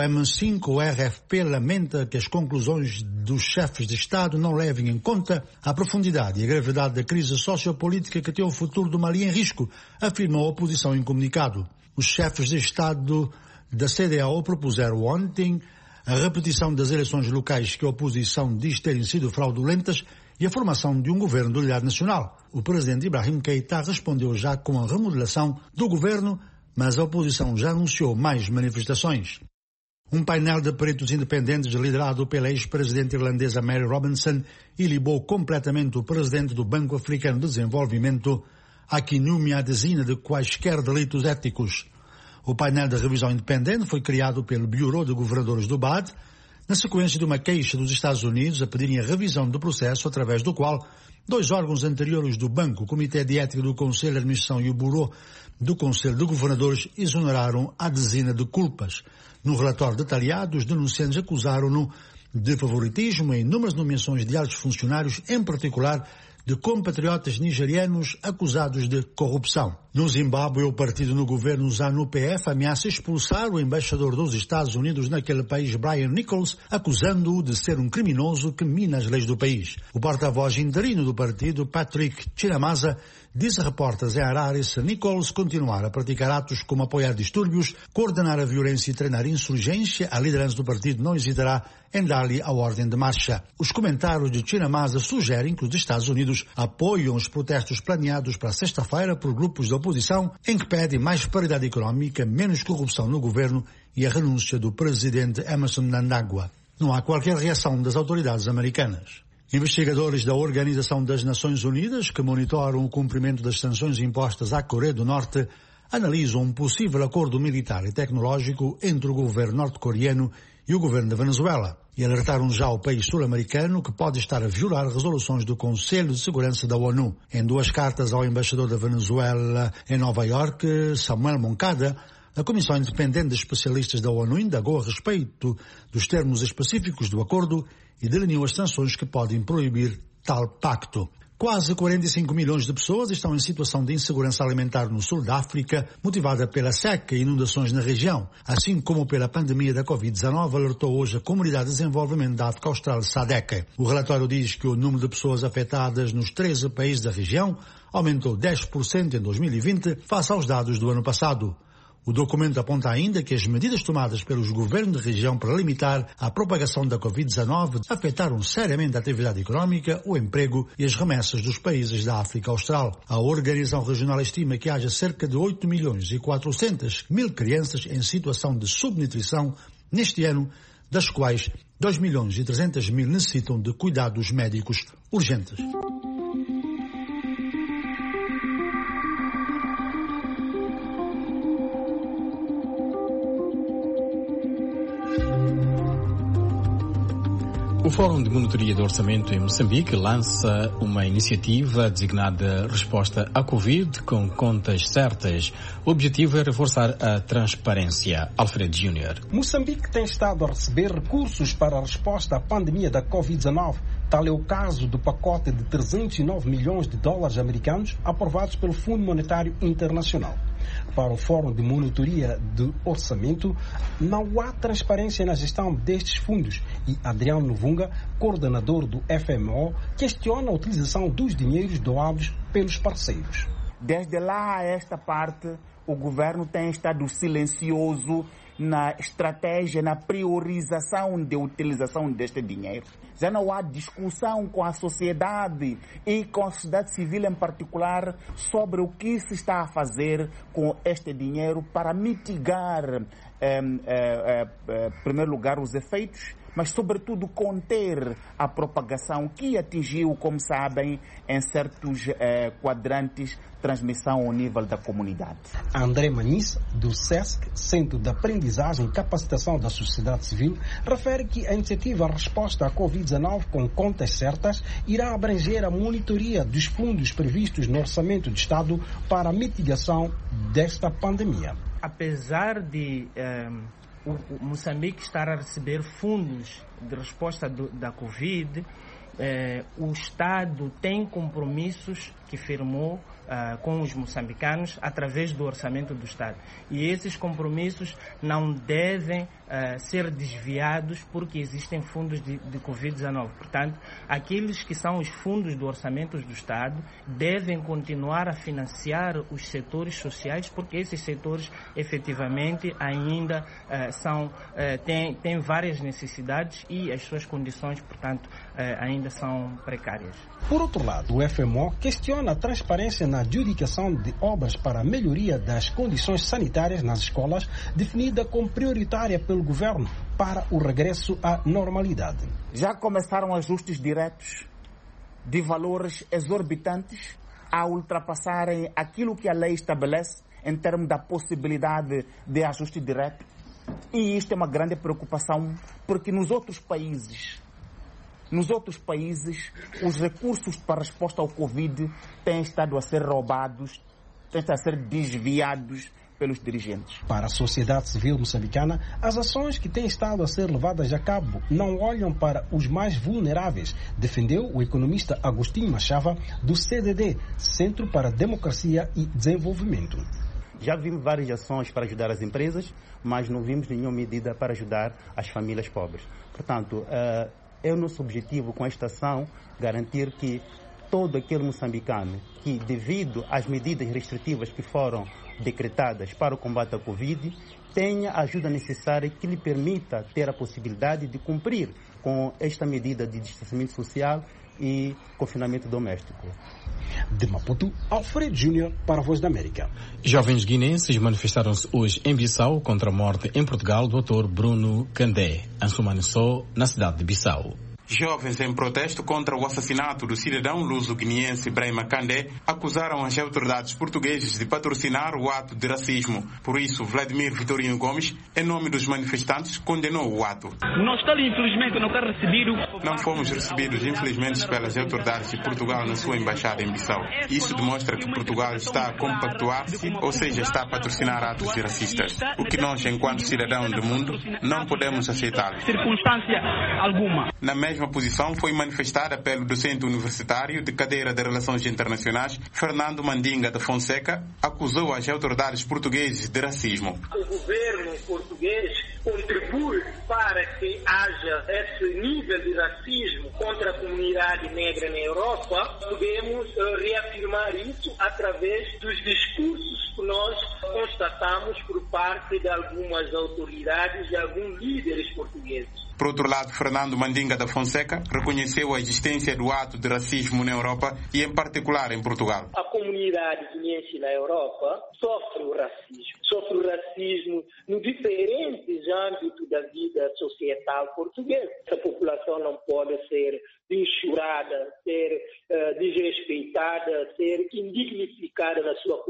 M5-RFP lamenta que as conclusões dos chefes de Estado não levem em conta a profundidade e a gravidade da crise sociopolítica que tem o futuro do Mali em risco, afirmou a oposição em comunicado. Os chefes de Estado da CEDEAO propuseram ontem a repetição das eleições locais que a oposição diz terem sido fraudulentas e a formação de um governo de unidade nacional. O presidente Ibrahim Keïta respondeu já com a remodelação do governo, mas a oposição já anunciou mais manifestações. Um painel de peritos independentes liderado pela ex-presidente irlandesa Mary Robinson ilibou completamente o presidente do Banco Africano de Desenvolvimento, Akinwumi Adesina, de quaisquer delitos éticos. O painel de revisão independente foi criado pelo Bureau de Governadores do BAD, na sequência de uma queixa dos Estados Unidos a pedirem a revisão do processo através do qual dois órgãos anteriores do banco, o Comitê de Ética do Conselho de Administração e o Bureau do Conselho de Governadores, exoneraram Adesina de culpas. No relatório detalhado, os denunciantes acusaram-no de favoritismo em inúmeras nomeações de altos funcionários, em particular de compatriotas nigerianos acusados de corrupção. No Zimbábue, o partido no governo ZANU-PF ameaça expulsar o embaixador dos Estados Unidos naquele país, Brian Nichols, acusando-o de ser um criminoso que mina as leis do país. O porta-voz interino do partido, Patrick Chinamasa, disse a repórteres em Harare se Nichols continuar a praticar atos como apoiar distúrbios, coordenar a violência e treinar insurgência, a liderança do partido não hesitará em dar-lhe a ordem de marcha. Os comentários de Chinamasa sugerem que os Estados Unidos apoiam os protestos planeados para sexta-feira por grupos da oposição em que pedem mais paridade económica, menos corrupção no governo e a renúncia do presidente Emerson Mnangagwa. Não há qualquer reação das autoridades americanas. Investigadores da Organização das Nações Unidas, que monitoram o cumprimento das sanções impostas à Coreia do Norte, analisam um possível acordo militar e tecnológico entre o governo norte-coreano e o governo da Venezuela, e alertaram já o país sul-americano que pode estar a violar resoluções do Conselho de Segurança da ONU. Em duas cartas ao embaixador da Venezuela em Nova York, Samuel Moncada, a Comissão Independente de Especialistas da ONU indagou a respeito dos termos específicos do acordo e delineou as sanções que podem proibir tal pacto. Quase 45 milhões de pessoas estão em situação de insegurança alimentar no sul da África, motivada pela seca e inundações na região, assim como pela pandemia da Covid-19, alertou hoje a Comunidade de Desenvolvimento da África Austral, SADC. O relatório diz que o número de pessoas afetadas nos 13 países da região aumentou 10% em 2020 face aos dados do ano passado. O documento aponta ainda que as medidas tomadas pelos governos da região para limitar a propagação da Covid-19 afetaram seriamente a atividade económica, o emprego e as remessas dos países da África Austral. A organização regional estima que haja cerca de 8 milhões e 400 mil crianças em situação de subnutrição neste ano, das quais 2 milhões e 300 mil necessitam de cuidados médicos urgentes. O Fórum de Monitoria do Orçamento em Moçambique lança uma iniciativa designada Resposta à Covid com contas certas. O objetivo é reforçar a transparência. Alfredo Júnior. Moçambique tem estado a receber recursos para a resposta à pandemia da Covid-19. Tal é o caso do pacote de 309 milhões de dólares americanos aprovados pelo Fundo Monetário Internacional. Para o Fórum de Monitoria do Orçamento, não há transparência na gestão destes fundos e Adriano Novunga, coordenador do FMO, questiona a utilização dos dinheiros doados pelos parceiros. Desde lá a esta parte, o governo tem estado silencioso na estratégia, na priorização de utilização deste dinheiro. Já não há discussão com a sociedade e com a sociedade civil em particular sobre o que se está a fazer com este dinheiro para mitigar, em primeiro lugar, os efeitos, mas sobretudo conter a propagação que atingiu, como sabem, em certos quadrantes, transmissão ao nível da comunidade. André Maniz, do SESC, Centro de Aprendizagem e Capacitação da Sociedade Civil, refere que a iniciativa Resposta à Covid-19 com contas certas irá abranger a monitoria dos fundos previstos no Orçamento de Estado para a mitigação desta pandemia. Apesar de o Moçambique estar a receber fundos de resposta da Covid, o Estado tem compromissos que firmou com os moçambicanos através do orçamento do Estado. E esses compromissos não devem ser desviados porque existem fundos de Covid-19. Portanto, aqueles que são os fundos do orçamento do Estado devem continuar a financiar os setores sociais, porque esses setores efetivamente ainda têm várias necessidades e as suas condições, portanto, ainda são precárias. Por outro lado, o FMO questiona a transparência na adjudicação de obras para a melhoria das condições sanitárias nas escolas, definida como prioritária pelo governo para o regresso à normalidade. Já começaram ajustes diretos de valores exorbitantes a ultrapassarem aquilo que a lei estabelece em termos da possibilidade de ajuste direto. E isto é uma grande preocupação, porque nos outros países, os recursos para a resposta ao Covid têm estado a ser roubados, têm estado a ser desviados pelos dirigentes. Para a sociedade civil moçambicana, as ações que têm estado a ser levadas a cabo não olham para os mais vulneráveis, defendeu o economista Agostinho Machava, do CDD, Centro para a Democracia e Desenvolvimento. Já vimos várias ações para ajudar as empresas, mas não vimos nenhuma medida para ajudar as famílias pobres. Portanto, é o nosso objetivo com esta ação garantir que todo aquele moçambicano que, devido às medidas restritivas que foram decretadas para o combate à Covid, tenha a ajuda necessária que lhe permita ter a possibilidade de cumprir com esta medida de distanciamento social e confinamento doméstico. De Maputo, Alfredo Júnior para a Voz da América. Jovens guinenses manifestaram-se hoje em Bissau contra a morte em Portugal do ator Bruno Candé, Ansumani Sow, na cidade de Bissau. Jovens em protesto contra o assassinato do cidadão luso-guineense Brahima Candé acusaram as autoridades portuguesas de patrocinar o ato de racismo. Por isso, Vladimir Vitorino Gomes, em nome dos manifestantes, condenou o ato. Não fomos recebidos, infelizmente, pelas autoridades de Portugal na sua embaixada em Bissau. Isso demonstra que Portugal está a compactuar-se, ou seja, está a patrocinar atos de racistas. O que nós, enquanto cidadãos do mundo, não podemos aceitar. Na mesma mesma posição foi manifestada pelo docente universitário de cadeira de Relações Internacionais, Fernando Mandinga da Fonseca, acusou as autoridades portuguesas de racismo. O governo português contribui para que haja esse nível de racismo contra a comunidade negra na Europa. Podemos reafirmar isso através dos discursos que nós constatamos por parte de algumas autoridades e alguns líderes portugueses. Por outro lado, Fernando Mandinga da Fonseca reconheceu a existência do ato de racismo na Europa e, em particular, em Portugal. A comunidade guineense na Europa sofre o racismo. Sofre o racismo nos diferentes âmbitos da vida societal portuguesa. Essa população não pode ser enxurrada, ser desrespeitada, ser indignificada na sua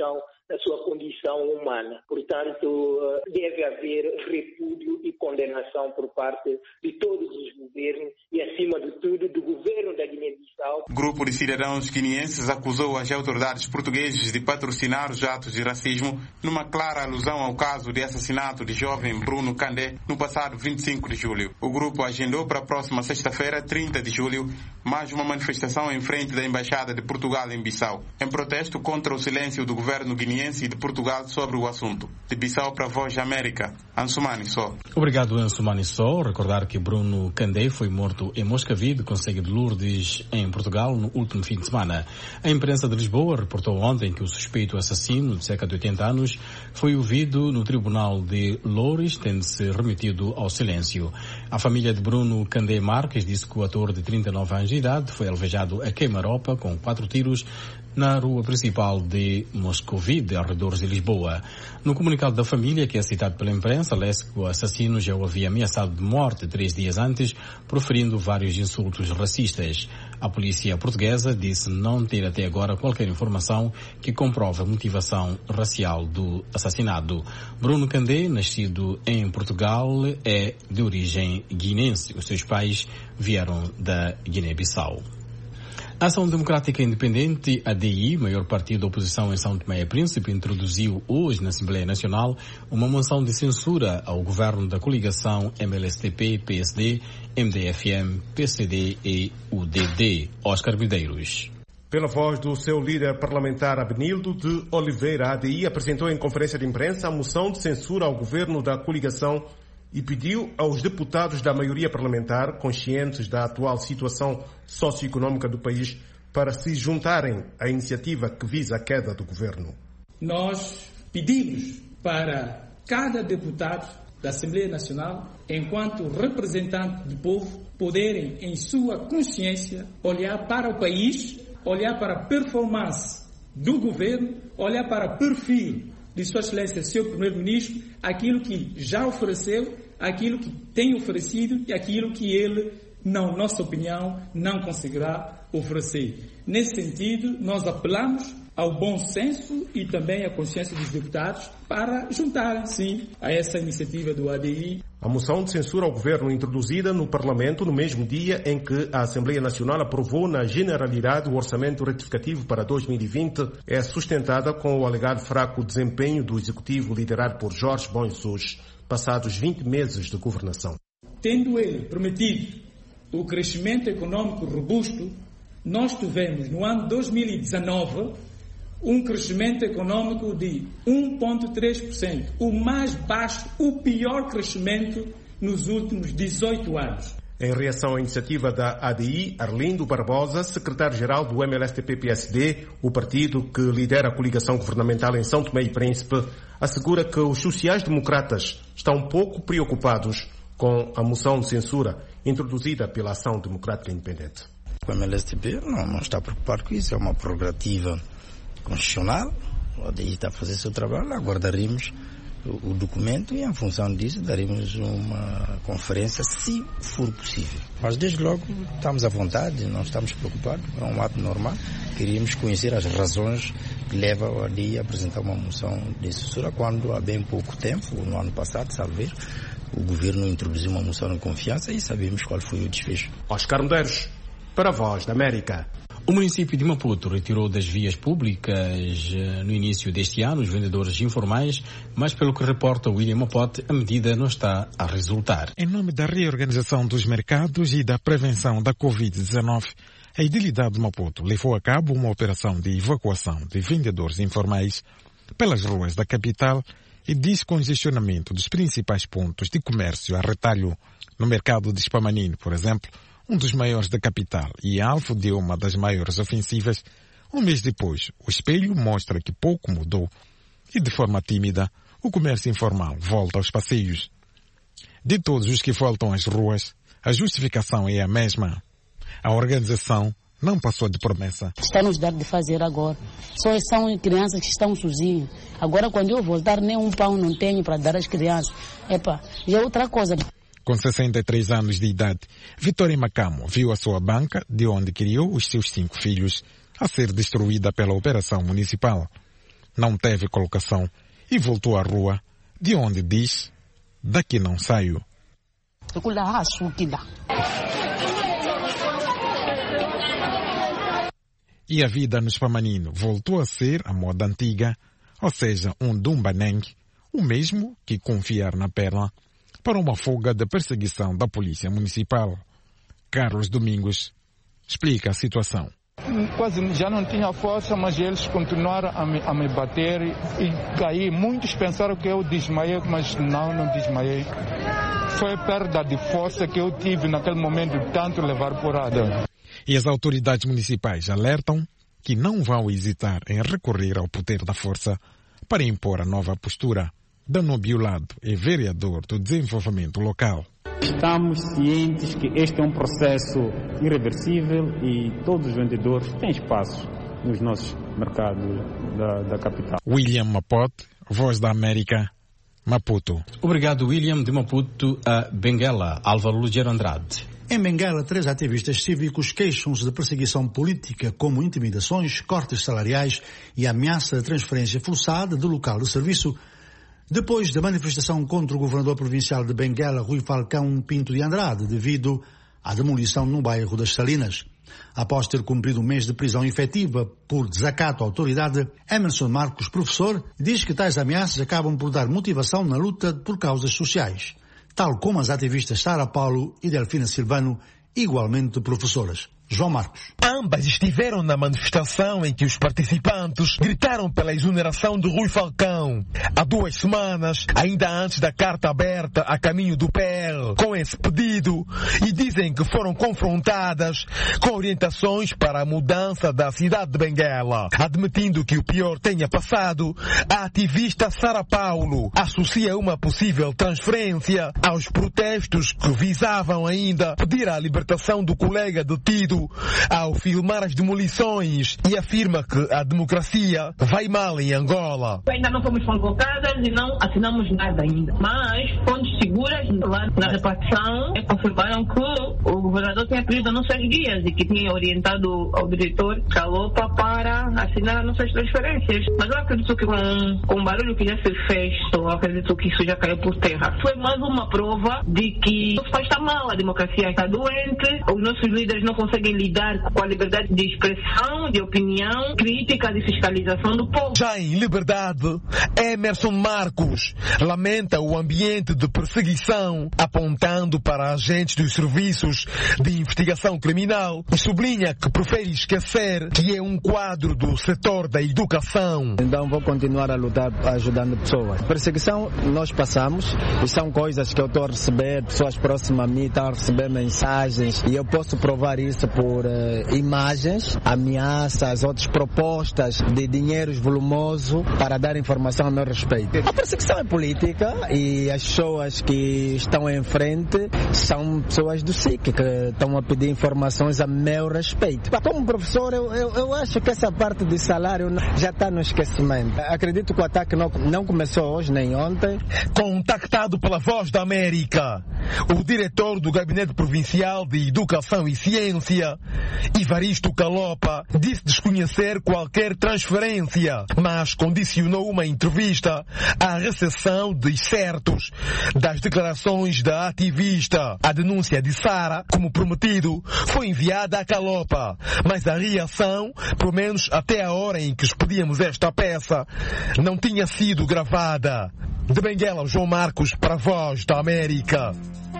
condição humana. Portanto, deve haver repúdio e condenação por parte de todos os governos e, acima de tudo, do governo da Guiné-Bissau. O grupo de cidadãos guineenses acusou as autoridades portuguesas de patrocinar os atos de racismo, numa clara alusão ao caso de assassinato de jovem Bruno Kandé no passado 25 de julho. O grupo agendou para a próxima sexta-feira, 30 de julho, mais uma manifestação em frente da Embaixada de Portugal em Bissau, em protesto contra o silêncio do governo guineense e de Portugal sobre o assunto. De Bissau para a Voz da América, Ansumani Só. Obrigado, Ansumani Só. Recordar que Bruno Kandé foi morto em Moscavide, Concelho de Lourdes, em Portugal, no último fim de semana. A imprensa de Lisboa reportou ontem que o suspeito assassino, de cerca de 80 anos, foi ouvido no Tribunal de Loures, tendo-se remetido ao silêncio. A família de Bruno Kandé Marques disse que o ator de 39 anos de idade foi alvejado a queima-roupa com 4 tiros na rua principal de Moscovide, arredores de Lisboa. No comunicado da família, que é citado pela imprensa, lê-se que o assassino já o havia ameaçado de morte 3 dias antes, proferindo vários insultos racistas. A polícia portuguesa disse não ter até agora qualquer informação que comprove a motivação racial do assassinado. Bruno Kandé, nascido em Portugal, é de origem guinense. Os seus pais vieram da Guiné-Bissau. A Ação Democrática Independente, ADI, maior partido da oposição em São Tomé e Príncipe, introduziu hoje na Assembleia Nacional uma moção de censura ao governo da coligação MLSTP, PSD, MDFM, PCD e UDD. Oscar Medeiros. Pela voz do seu líder parlamentar Abenildo de Oliveira, a ADI apresentou em conferência de imprensa a moção de censura ao governo da coligação e pediu aos deputados da maioria parlamentar, conscientes da atual situação socioeconômica do país, para se juntarem à iniciativa que visa a queda do governo. Nós pedimos para cada deputado da Assembleia Nacional, enquanto representante do povo, poderem, em sua consciência, olhar para o país, olhar para a performance do governo, olhar para o perfil de Sua Excelência, Sr. Primeiro-Ministro, aquilo que já ofereceu, aquilo que tem oferecido e aquilo que ele, na nossa opinião, não conseguirá oferecer. Nesse sentido, nós apelamos ao bom senso e também à consciência dos deputados para juntarem-se a essa iniciativa do ADI. A moção de censura ao governo introduzida no Parlamento no mesmo dia em que a Assembleia Nacional aprovou na generalidade o orçamento retificativo para 2020 é sustentada com o alegado fraco desempenho do Executivo liderado por Jorge Bom Jesus, passados 20 meses de governação. Tendo ele prometido o crescimento econômico robusto, nós tivemos no ano 2019 um crescimento econômico de 1,3%, o mais baixo, o pior crescimento nos últimos 18 anos. Em reação à iniciativa da ADI, Arlindo Barbosa, secretário-geral do MLSTP-PSD, o partido que lidera a coligação governamental em São Tomé e Príncipe, assegura que os sociais-democratas estão pouco preocupados com a moção de censura introduzida pela Ação Democrática Independente. O MLSTP não está preocupado com isso, é uma prerrogativa constitucional, o ADI está a fazer seu trabalho, aguardaremos o documento e em função disso daremos uma conferência se for possível. Mas desde logo estamos à vontade, não estamos preocupados, é um ato normal, queríamos conhecer as razões que levam o ADI a apresentar uma moção de censura quando há bem pouco tempo, no ano passado, talvez, o governo introduziu uma moção de confiança e sabemos qual foi o desfecho. Oscar Medeiros, para a Voz da América. O município de Maputo retirou das vias públicas no início deste ano os vendedores informais, mas pelo que reporta William Mapote, a medida não está a resultar. Em nome da reorganização dos mercados e da prevenção da Covid-19, a Edilidade de Maputo levou a cabo uma operação de evacuação de vendedores informais pelas ruas da capital e descongestionamento dos principais pontos de comércio a retalho. No mercado de Espamanine, por exemplo, um dos maiores da capital e alvo de uma das maiores ofensivas, um mês depois, o espelho mostra que pouco mudou e, de forma tímida, o comércio informal volta aos passeios. De todos os que voltam às ruas, a justificação é a mesma. A organização não passou de promessa. Está nos dando de fazer agora. Só são crianças que estão sozinhas. Agora, quando eu voltar, nem um pão não tenho para dar às crianças. Já é outra coisa. Com 63 anos de idade, Vitória Macamo viu a sua banca, de onde criou os seus 5 filhos, a ser destruída pela operação municipal. Não teve colocação e voltou à rua, de onde diz, daqui não saio. E a vida no Espamanino voltou a ser a moda antiga, ou seja, um dumbaneng, o mesmo que confiar na perna, para uma fuga de perseguição da Polícia Municipal. Carlos Domingos explica a situação. Quase já não tinha força, mas eles continuaram a me bater e caí. Muitos pensaram que eu desmaiei, mas não desmaiei. Foi perda de força que eu tive naquele momento de tanto levar porrada. E as autoridades municipais alertam que não vão hesitar em recorrer ao poder da força para impor a nova postura. Danúbio Lado é vereador do desenvolvimento local. Estamos cientes que este é um processo irreversível e todos os vendedores têm espaço nos nossos mercados da capital. William Mapote, Voz da América, Maputo. Obrigado, William. De Maputo a Benguela, Álvaro Lugero Andrade. Em Benguela, 3 ativistas cívicos queixam-se de perseguição política, como intimidações, cortes salariais e ameaça de transferência forçada do local de serviço, depois da manifestação contra o governador provincial de Benguela, Rui Falcão Pinto de Andrade, devido à demolição no bairro das Salinas. Após ter cumprido um mês de prisão efetiva por desacato à autoridade, Emerson Marcos, professor, diz que tais ameaças acabam por dar motivação na luta por causas sociais, tal como as ativistas Sara Paulo e Delfina Silvano, igualmente professoras. João Marcos. Ambas estiveram na manifestação em que os participantes gritaram pela exoneração de Rui Falcão. Há 2 semanas, ainda antes da carta aberta a caminho do PL com esse pedido, e dizem que foram confrontadas com orientações para a mudança da cidade de Benguela. Admitindo que o pior tenha passado, a ativista Sara Paulo associa uma possível transferência aos protestos que visavam ainda pedir a libertação do colega detido ao filmar as demolições e afirma que a democracia vai mal em Angola. Ainda não fomos convocadas e não assinamos nada ainda. Mas fontes seguras lá na repartição confirmaram que o governador tinha pedido nossas guias e que tinha orientado ao diretor Calopa para assinar as nossas transferências. Mas eu acredito que com o barulho que já se fez, eu acredito que isso já caiu por terra. Foi mais uma prova de que o país está mal, a democracia está doente, os nossos líderes não conseguem lidar com a liberdade de expressão, de opinião, crítica, de fiscalização do povo. Já em Liberdade, Emerson Marcos lamenta o ambiente de perseguição, apontando para agentes dos serviços de investigação criminal e sublinha que prefere esquecer que é um quadro do setor da educação. Então vou continuar a lutar ajudando pessoas. Perseguição nós passamos e são coisas que eu estou a receber, pessoas próximas a mim estão a receber mensagens e eu posso provar isso por imagens, ameaças, outras propostas de dinheiros volumoso para dar informação a meu respeito. A perseguição é política e as pessoas que estão em frente são pessoas do SIC que estão a pedir informações a meu respeito. Como professor, eu acho que essa parte de salário já está no esquecimento. Acredito que o ataque não começou hoje nem ontem. Contactado pela Voz da América, o diretor do Gabinete Provincial de Educação e Ciência economia. Ivaristo Calopa disse desconhecer qualquer transferência, mas condicionou uma entrevista à recepção de certos das declarações da ativista. A denúncia de Sara, como prometido, foi enviada a Calopa, mas a reação, pelo menos até a hora em que expedíamos esta peça, não tinha sido gravada. De Benguela, João Marcos, para a Voz da América.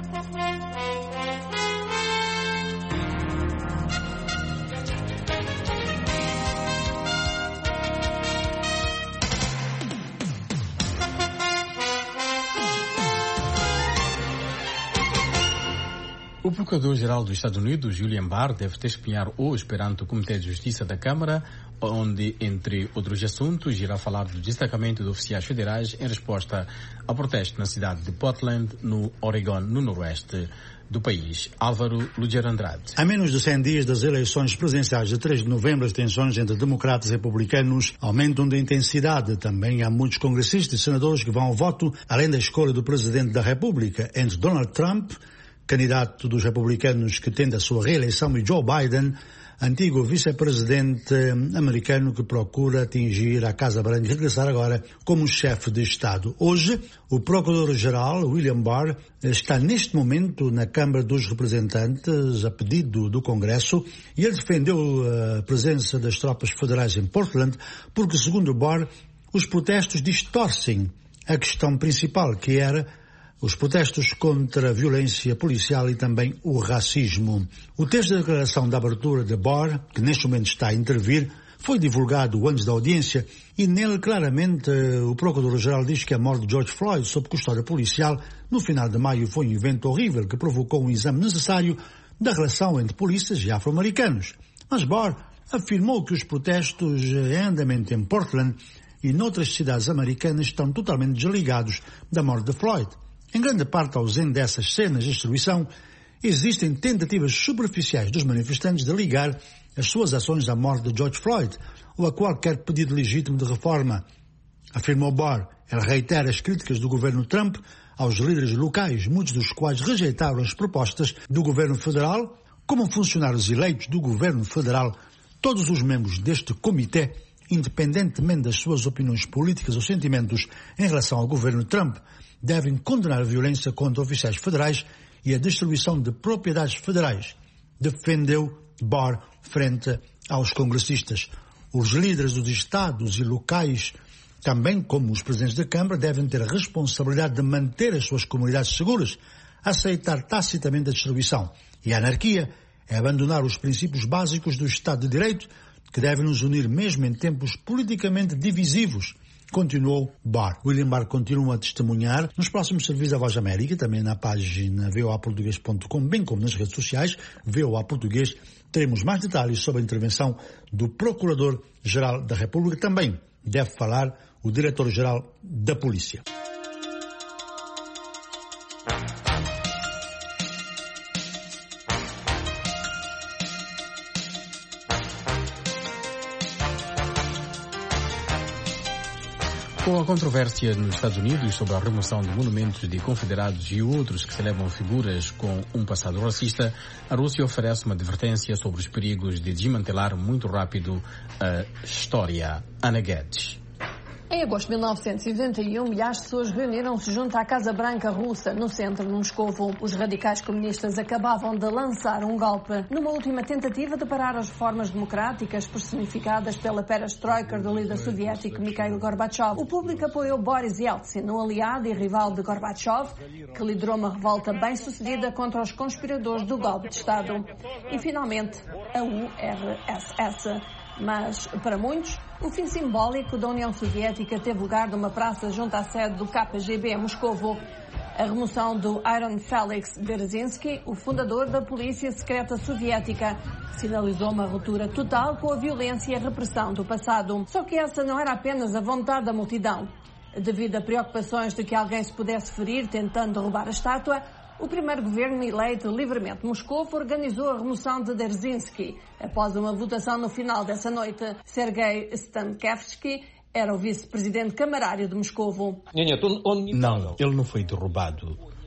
O Procurador-Geral dos Estados Unidos, William Barr, deve testemunhar hoje perante o Comitê de Justiça da Câmara, onde, entre outros assuntos, irá falar do destacamento de oficiais federais em resposta ao protesto na cidade de Portland, no Oregon, no noroeste do país. Álvaro Lugero Andrade. A menos de 100 dias das eleições presidenciais de 3 de novembro, as tensões entre democratas e republicanos aumentam de intensidade. Também há muitos congressistas e senadores que vão ao voto, além da escolha do presidente da República, entre Donald Trump, candidato dos republicanos que tende a sua reeleição, e Joe Biden, antigo vice-presidente americano que procura atingir a Casa Branca e regressar agora como chefe de Estado. Hoje, o Procurador-Geral, William Barr, está neste momento na Câmara dos Representantes a pedido do Congresso e ele defendeu a presença das tropas federais em Portland porque, segundo Barr, os protestos distorcem a questão principal, que era os protestos contra a violência policial e também o racismo. O texto da declaração de abertura de Barr, que neste momento está a intervir, foi divulgado antes da audiência e nele claramente o Procurador-Geral diz que a morte de George Floyd sob custódia policial no final de maio foi um evento horrível que provocou um exame necessário da relação entre polícias e afro-americanos. Mas Barr afirmou que os protestos em andamento em Portland e noutras cidades americanas estão totalmente desligados da morte de Floyd. Em grande parte ausente dessas cenas de destruição, existem tentativas superficiais dos manifestantes de ligar as suas ações à morte de George Floyd ou a qualquer pedido legítimo de reforma, afirmou Barr. Ele reitera as críticas do governo Trump aos líderes locais, muitos dos quais rejeitaram as propostas do governo federal. Como funcionários eleitos do governo federal, todos os membros deste comitê, independentemente das suas opiniões políticas ou sentimentos em relação ao governo Trump, devem condenar a violência contra oficiais federais e a destruição de propriedades federais, defendeu Barr frente aos congressistas. Os líderes dos estados e locais, também como os presidentes da Câmara, devem ter a responsabilidade de manter as suas comunidades seguras. Aceitar tacitamente a destruição e a anarquia é abandonar os princípios básicos do Estado de Direito, que devem nos unir mesmo em tempos politicamente divisivos, continuou Barr. William Barr continua a testemunhar nos próximos serviços da Voz da América, também na página voaportugues.com, bem como nas redes sociais VOA Português. Teremos mais detalhes sobre a intervenção do Procurador-Geral da República. Também deve falar o Diretor-Geral da Polícia. Com a controvérsia nos Estados Unidos sobre a remoção de monumentos de confederados e outros que celebram figuras com um passado racista, a Rússia oferece uma advertência sobre os perigos de desmantelar muito rápido a história. Ana Guedes. Em agosto de 1991, milhares de pessoas reuniram-se junto à Casa Branca russa, no centro de Moscovo. Os radicais comunistas acabavam de lançar um golpe numa última tentativa de parar as reformas democráticas personificadas pela perestroika do líder soviético Mikhail Gorbachev. O público apoiou Boris Yeltsin, um aliado e rival de Gorbachev, que liderou uma revolta bem-sucedida contra os conspiradores do golpe de Estado. E, finalmente, a URSS. Mas, para muitos, o fim simbólico da União Soviética teve lugar numa praça junto à sede do KGB em Moscovo. A remoção do Iron Felix Dzerzhinsky, o fundador da Polícia Secreta Soviética, sinalizou uma ruptura total com a violência e a repressão do passado. Só que essa não era apenas a vontade da multidão. Devido a preocupações de que alguém se pudesse ferir tentando derrubar a estátua, o primeiro governo eleito livremente de Moscou organizou a remoção de Dzerzhinsky. Após uma votação no final dessa noite, Sergei Stankevsky era o vice-presidente camarário de Moscovo. Não, ele não foi derrubado.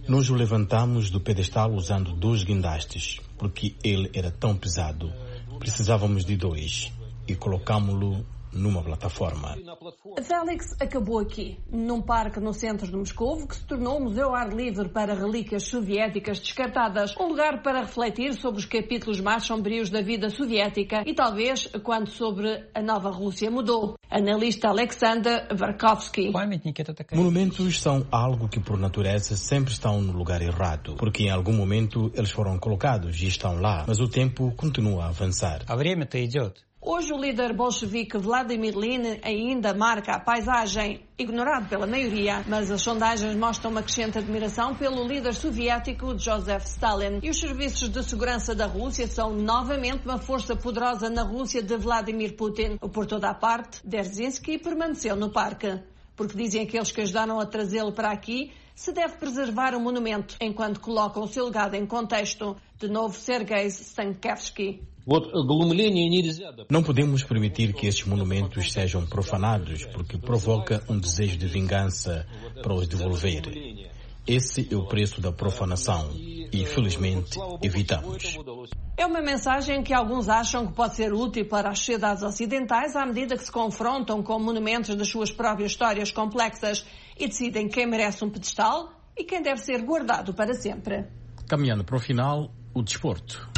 Nós o levantamos do pedestal usando 2 guindastes, porque ele era tão pesado. Precisávamos de 2 e colocámo-lo numa plataforma. A Félix acabou aqui, num parque no centro de Moscovo, que se tornou um museu ao ar livre para relíquias soviéticas descartadas, um lugar para refletir sobre os capítulos mais sombrios da vida soviética e talvez quando sobre a nova Rússia mudou. Analista Alexander Varkovsky. Monumentos são algo que por natureza sempre estão no lugar errado, porque em algum momento eles foram colocados e estão lá, mas o tempo continua a avançar. Hoje o líder bolchevique Vladimir Lenin ainda marca a paisagem, ignorado pela maioria, mas as sondagens mostram uma crescente admiração pelo líder soviético Joseph Stalin. E os serviços de segurança da Rússia são novamente uma força poderosa na Rússia de Vladimir Putin. Por toda a parte, Dzerzhinsky permaneceu no parque, porque dizem aqueles que ajudaram a trazê-lo para aqui, se deve preservar o monumento enquanto colocam o seu legado em contexto. De novo, Sergei Stankevsky. Não podemos permitir que estes monumentos sejam profanados, porque provoca um desejo de vingança para os devolver. Esse é o preço da profanação e, felizmente, evitamos. É uma mensagem que alguns acham que pode ser útil para as sociedades ocidentais à medida que se confrontam com monumentos das suas próprias histórias complexas e decidem quem merece um pedestal e quem deve ser guardado para sempre. Caminhando para o final, o desporto.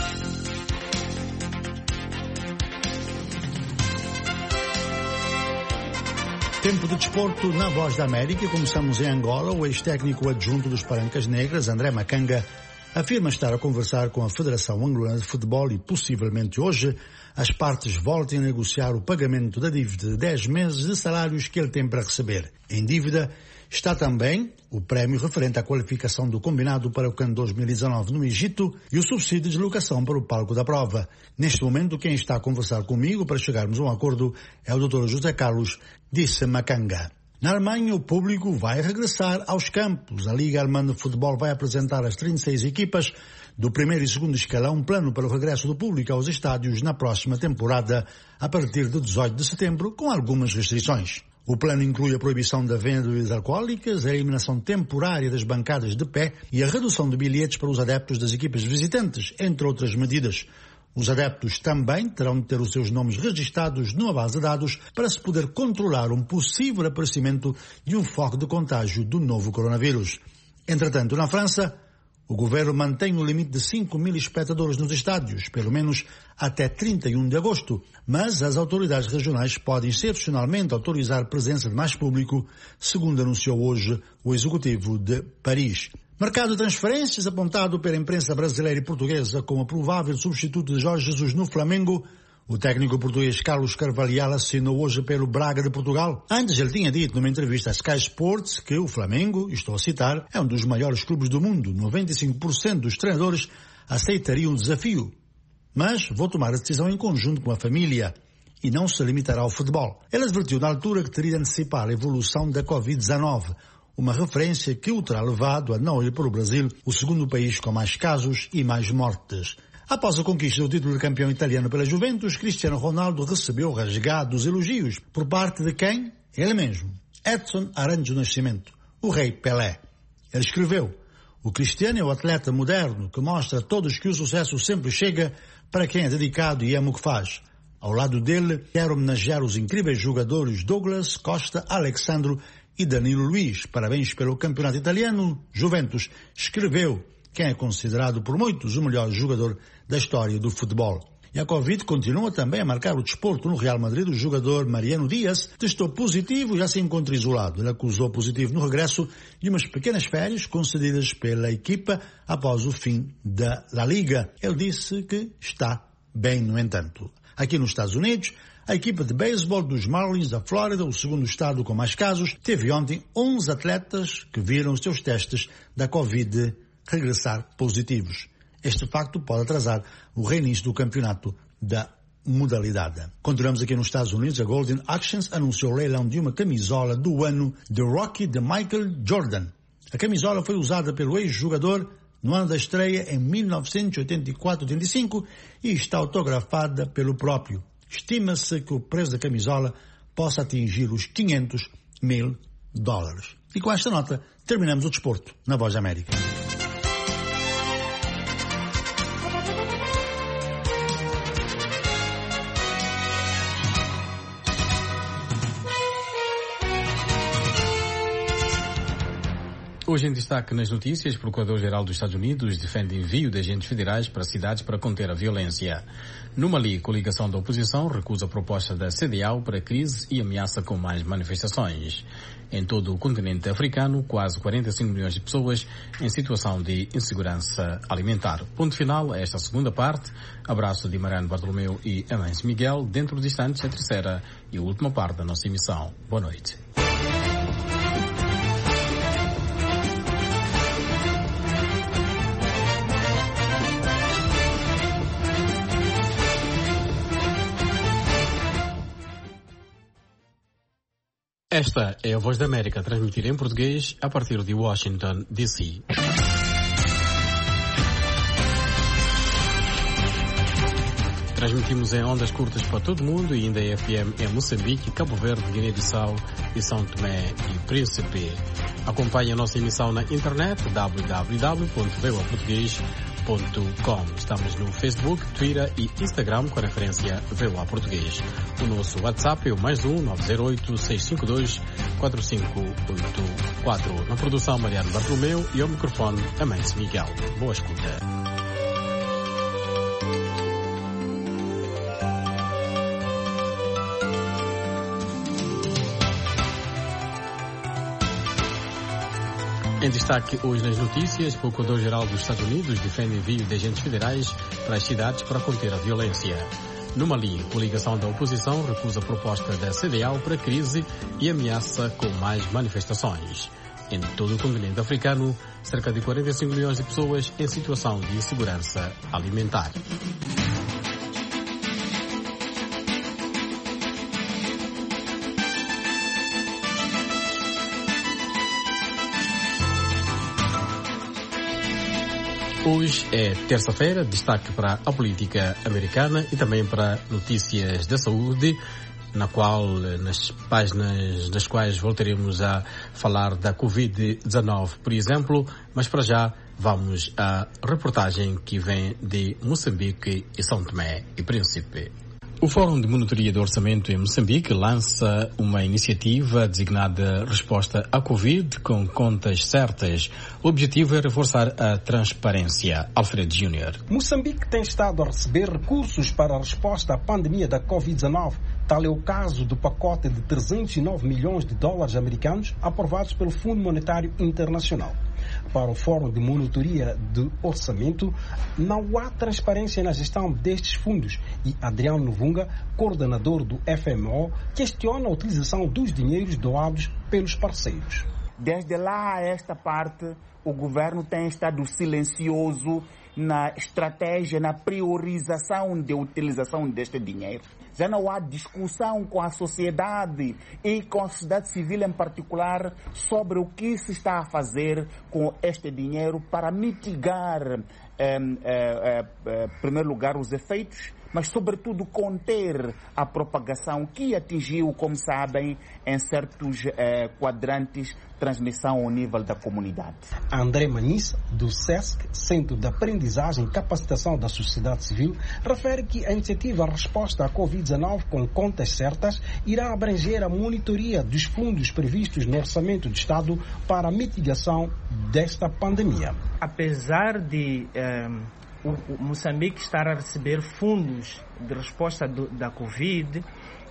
Tempo de desporto na Voz da América. Começamos em Angola. O ex-técnico adjunto dos Palancas Negras, André Macanga, afirma estar a conversar com a Federação Angolana de Futebol e possivelmente hoje as partes voltem a negociar o pagamento da dívida de 10 meses de salários que ele tem para receber. Em dívida está também o prémio referente à qualificação do combinado para o CAN 2019 no Egito e o subsídio de deslocação para o palco da prova. Neste momento, quem está a conversar comigo para chegarmos a um acordo é o Dr. José Carlos, disse Macanga. Na Alemanha, o público vai regressar aos campos. A Liga Alemã de Futebol vai apresentar às 36 equipas do primeiro e segundo escalão um plano para o regresso do público aos estádios na próxima temporada, a partir de 18 de setembro, com algumas restrições. O plano inclui a proibição da venda de bebidas alcoólicas, a eliminação temporária das bancadas de pé e a redução de bilhetes para os adeptos das equipas visitantes, entre outras medidas. Os adeptos também terão de ter os seus nomes registados numa base de dados para se poder controlar um possível aparecimento de um foco de contágio do novo coronavírus. Entretanto, na França, o governo mantém o limite de 5.000 espectadores nos estádios, pelo menos até 31 de agosto, mas as autoridades regionais podem excepcionalmente autorizar a presença de mais público, segundo anunciou hoje o executivo de Paris. Mercado de transferências apontado pela imprensa brasileira e portuguesa como provável substituto de Jorge Jesus no Flamengo. O técnico português Carlos Carvalhal assinou hoje pelo Braga de Portugal. Antes ele tinha dito numa entrevista à Sky Sports que o Flamengo, estou a citar, é um dos maiores clubes do mundo. 95% dos treinadores aceitariam o desafio. Mas vou tomar a decisão em conjunto com a família e não se limitará ao futebol. Ele advertiu na altura que teria de antecipar a evolução da Covid-19, uma referência que o terá levado a não ir para o Brasil, o segundo país com mais casos e mais mortes. Após a conquista do título de campeão italiano pela Juventus, Cristiano Ronaldo recebeu rasgados elogios por parte de quem? Ele mesmo, Edson Arantes do Nascimento, o rei Pelé. Ele escreveu: o Cristiano é o atleta moderno que mostra a todos que o sucesso sempre chega para quem é dedicado e ama o que faz. Ao lado dele, quero homenagear os incríveis jogadores Douglas, Costa, Alexandro e Danilo Luiz. Parabéns pelo campeonato italiano. Juventus, escreveu quem é considerado por muitos o melhor jogador da história do futebol. E a Covid continua também a marcar o desporto. No Real Madrid, o jogador Mariano Dias testou positivo e já se encontra isolado. Ele acusou positivo no regresso de umas pequenas férias concedidas pela equipa após o fim da La Liga. Ele disse que está bem, no entanto. Aqui nos Estados Unidos, a equipa de beisebol dos Marlins da Flórida, o segundo estado com mais casos, teve ontem 11 atletas que viram os seus testes da Covid regressar positivos. Este facto pode atrasar o reinício do campeonato da modalidade. Continuamos aqui nos Estados Unidos. A Golden Actions anunciou o leilão de uma camisola do ano de Rocky de Michael Jordan. A camisola foi usada pelo ex-jogador no ano da estreia em 1984-85 e está autografada pelo próprio. Estima-se que o preço da camisola possa atingir os $500 mil. E com esta nota terminamos o desporto na Voz da América. Hoje em destaque nas notícias, o Procurador-Geral dos Estados Unidos defende envio de agentes federais para cidades para conter a violência. No Mali, a coligação da oposição recusa a proposta da CDAO para crise e ameaça com mais manifestações. Em todo o continente africano, quase 45 milhões de pessoas em situação de insegurança alimentar. Ponto final a esta segunda parte. Abraço de Mariano Bartolomeu e Amâncio Miguel. Dentro de instantes, a terceira e a última parte da nossa emissão. Boa noite. Esta é a Voz da América, transmitida em português a partir de Washington, D.C. Transmitimos em ondas curtas para todo o mundo e ainda em FM em Moçambique, Cabo Verde, Guiné-Bissau e São Tomé e Príncipe. Acompanhe a nossa emissão na internet www.voaportugues.com. Estamos no Facebook, Twitter e Instagram com a referência VOA Português. O nosso WhatsApp é o +1 908 652 4584. Na produção, Mariano Bartolomeu e ao microfone, Amâncio Miguel. Boa escuta. Em destaque hoje nas notícias, o Procurador-Geral dos Estados Unidos defende envio de agentes federais para as cidades para conter a violência. No Mali, a coligação da oposição recusa a proposta da CDAO para crise e ameaça com mais manifestações. Em todo o continente africano, cerca de 45 milhões de pessoas em situação de insegurança alimentar. Hoje é terça-feira, destaque para a política americana e também para notícias da saúde, nas páginas das quais voltaremos a falar da Covid-19, por exemplo, mas para já vamos à reportagem que vem de Moçambique e São Tomé e Príncipe. O Fórum de Monitoria do Orçamento em Moçambique lança uma iniciativa designada Resposta à Covid com contas certas. O objetivo é reforçar a transparência. Alfredo Júnior. Moçambique tem estado a receber recursos para a resposta à pandemia da Covid-19. Tal é o caso do pacote de 309 milhões de dólares americanos aprovados pelo Fundo Monetário Internacional. Para o Fórum de Monitoria do Orçamento, não há transparência na gestão destes fundos e Adriano Novunga, coordenador do FMO, questiona a utilização dos dinheiros doados pelos parceiros. Desde lá a esta parte, o governo tem estado silencioso na estratégia, na priorização de utilização deste dinheiro. Já não há discussão com a sociedade e com a sociedade civil em particular sobre o que se está a fazer com este dinheiro para mitigar, em primeiro lugar, os efeitos, mas sobretudo conter a propagação que atingiu, como sabem, em certos quadrantes, transmissão ao nível da comunidade. André Maniz, do SESC, Centro de Aprendizagem e Capacitação da Sociedade Civil, refere que a iniciativa Resposta à Covid-19 com contas certas irá abranger a monitoria dos fundos previstos no Orçamento do Estado para a mitigação desta pandemia. Apesar de o Moçambique estar a receber fundos de resposta da Covid,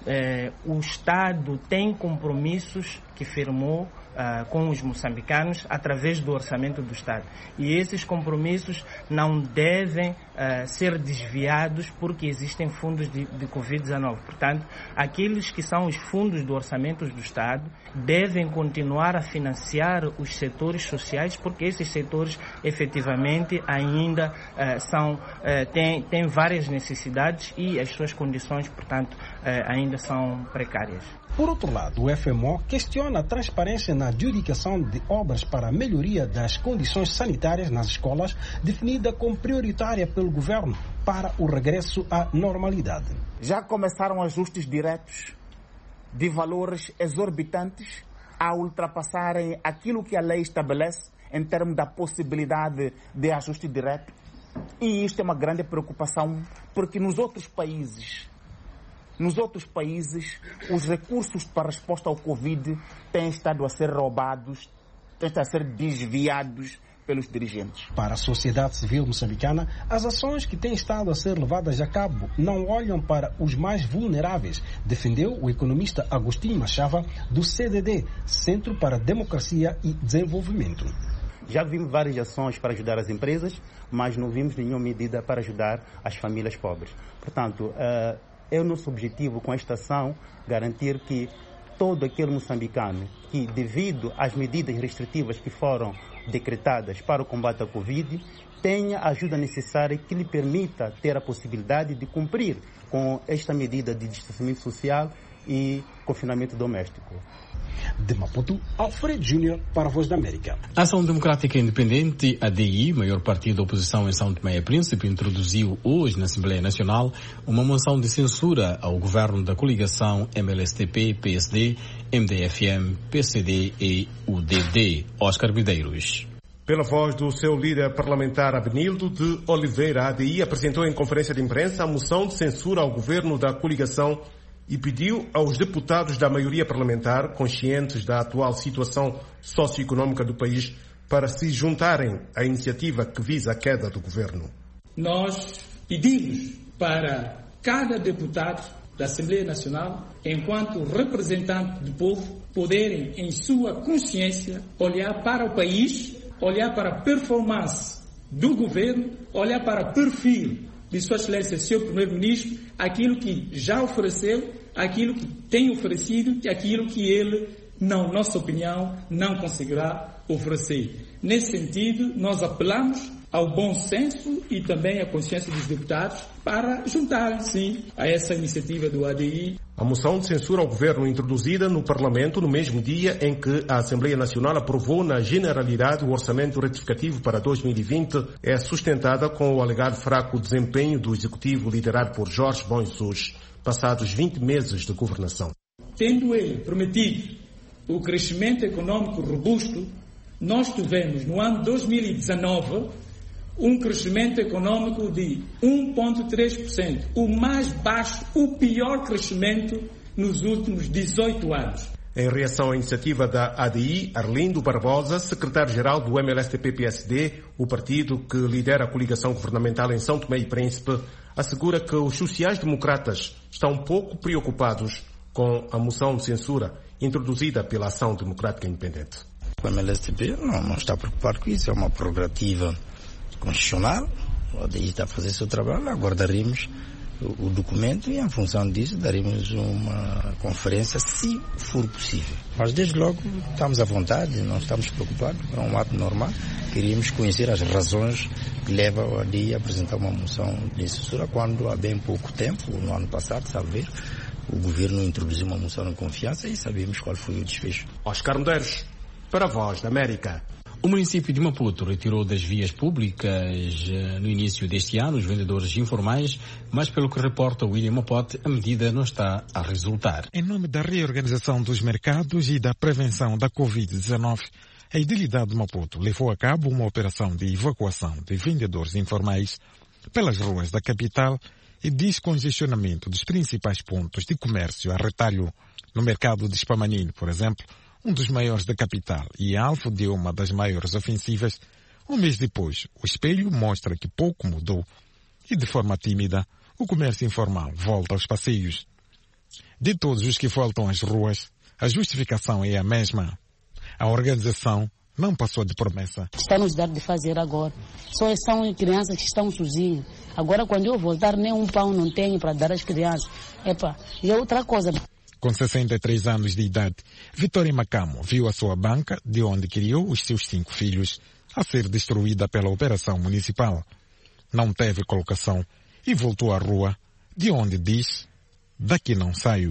o Estado tem compromissos que firmou com os moçambicanos através do orçamento do Estado. E esses compromissos não devem ser desviados porque existem fundos de Covid-19. Portanto, aqueles que são os fundos do orçamento do Estado devem continuar a financiar os setores sociais porque esses setores efetivamente ainda têm várias necessidades e as suas condições, portanto, ainda são precárias. Por outro lado, o FMO questiona a transparência na adjudicação de obras para a melhoria das condições sanitárias nas escolas, definida como prioritária pelo governo para o regresso à normalidade. Já começaram ajustes diretos de valores exorbitantes a ultrapassarem aquilo que a lei estabelece em termos da possibilidade de ajuste direto. E isto é uma grande preocupação, porque nos outros países, os recursos para a resposta ao Covid têm estado a ser roubados tentam ser desviados pelos dirigentes. Para a sociedade civil moçambicana, as ações que têm estado a ser levadas a cabo não olham para os mais vulneráveis, defendeu o economista Agostinho Machava, do CDD, Centro para a Democracia e Desenvolvimento. Já vimos várias ações para ajudar as empresas, mas não vimos nenhuma medida para ajudar as famílias pobres. Portanto, é o nosso objetivo com esta ação garantir que todo aquele moçambicano que, devido às medidas restritivas que foram decretadas para o combate à Covid, tenha a ajuda necessária que lhe permita ter a possibilidade de cumprir com esta medida de distanciamento social e confinamento doméstico. De Maputo, Alfredo Júnior para a Voz da América. A Ação Democrática Independente, ADI, maior partido da oposição em São Tomé e Príncipe, introduziu hoje na Assembleia Nacional uma moção de censura ao governo da coligação MLSTP, PSD, MDFM, PCD e UDD. Oscar Medeiros. Pela voz do seu líder parlamentar Abenildo de Oliveira, a ADI apresentou em conferência de imprensa a moção de censura ao governo da coligação e pediu aos deputados da maioria parlamentar, conscientes da atual situação socioeconômica do país, para se juntarem à iniciativa que visa a queda do governo. Nós pedimos para cada deputado da Assembleia Nacional, enquanto representante do povo, poderem, em sua consciência, olhar para o país, olhar para a performance do governo, olhar para o perfil de Sua Excelência, Sr. Primeiro-Ministro, aquilo que já ofereceu, aquilo que tem oferecido e aquilo que ele, na nossa opinião, não conseguirá oferecer. Nesse sentido, nós apelamos ao bom senso e também à consciência dos deputados para juntarem-se a essa iniciativa do ADI. A moção de censura ao governo introduzida no Parlamento no mesmo dia em que a Assembleia Nacional aprovou na generalidade o orçamento retificativo para 2020 é sustentada com o alegado fraco desempenho do executivo liderado por Jorge Bom Jesus, passados 20 meses de governação. Tendo ele prometido o crescimento econômico robusto, nós tivemos no ano 2019 um crescimento econômico de 1,3%, o mais baixo, o pior crescimento nos últimos 18 anos. Em reação à iniciativa da ADI, Arlindo Barbosa, secretário-geral do MLSTP-PSD, o partido que lidera a coligação governamental em São Tomé e Príncipe, assegura que os sociais-democratas estão pouco preocupados com a moção de censura introduzida pela Ação Democrática Independente. O MLSTP não está preocupado com isso, é uma prerrogativa constitucional, o ADI está a fazer seu trabalho, aguardaremos o documento e, em função disso, daremos uma conferência, se for possível. Mas, desde logo, estamos à vontade, não estamos preocupados, é um ato normal. Queríamos conhecer as razões que levam o ADI a apresentar uma moção de censura, quando há bem pouco tempo, no ano passado, talvez, o governo introduziu uma moção de confiança e sabemos qual foi o desfecho. Oscar Medeiros, para a Voz da América. O município de Maputo retirou das vias públicas no início deste ano os vendedores informais, mas pelo que reporta William Mapote, a medida não está a resultar. Em nome da reorganização dos mercados e da prevenção da Covid-19, a Idilidade de Maputo levou a cabo uma operação de evacuação de vendedores informais pelas ruas da capital e descongestionamento dos principais pontos de comércio a retalho. No mercado de Espamanini, por exemplo, um dos maiores da capital e alvo de uma das maiores ofensivas, um mês depois, o espelho mostra que pouco mudou e, de forma tímida, o comércio informal volta aos passeios. De todos os que voltam às ruas, a justificação é a mesma. A organização não passou de promessa. Está nos dar de fazer agora. Só são crianças que estão sozinhas. Agora, quando eu voltar, nem um pão não tenho para dar às crianças. E é outra coisa. Com 63 anos de idade, Vitória Macamo viu a sua banca, de onde criou os seus 5 filhos, a ser destruída pela operação municipal. Não teve colocação e voltou à rua, de onde diz, daqui não saio.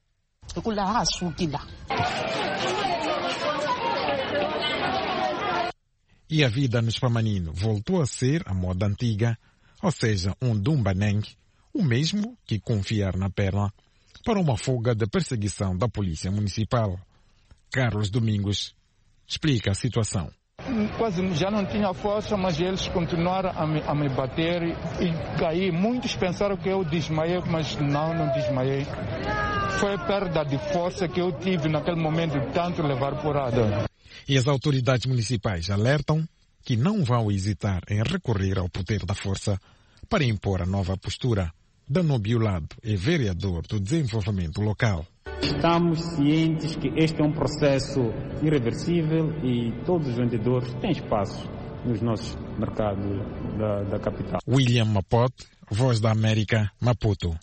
E a vida no Espamanino voltou a ser a moda antiga, ou seja, um dumbaneng, o mesmo que confiar na perna, para uma fuga da perseguição da Polícia Municipal. Carlos Domingos explica a situação. Quase já não tinha força, mas eles continuaram a me bater e caí. Muitos pensaram que eu desmaiei, mas não desmaiei. Foi a perda de força que eu tive naquele momento de tanto levar porrada. E as autoridades municipais alertam que não vão hesitar em recorrer ao poder da força para impor a nova postura. Dano Biolado é vereador do desenvolvimento local. Estamos cientes que este é um processo irreversível e todos os vendedores têm espaço nos nossos mercados da capital. William Mapote, Voz da América, Maputo.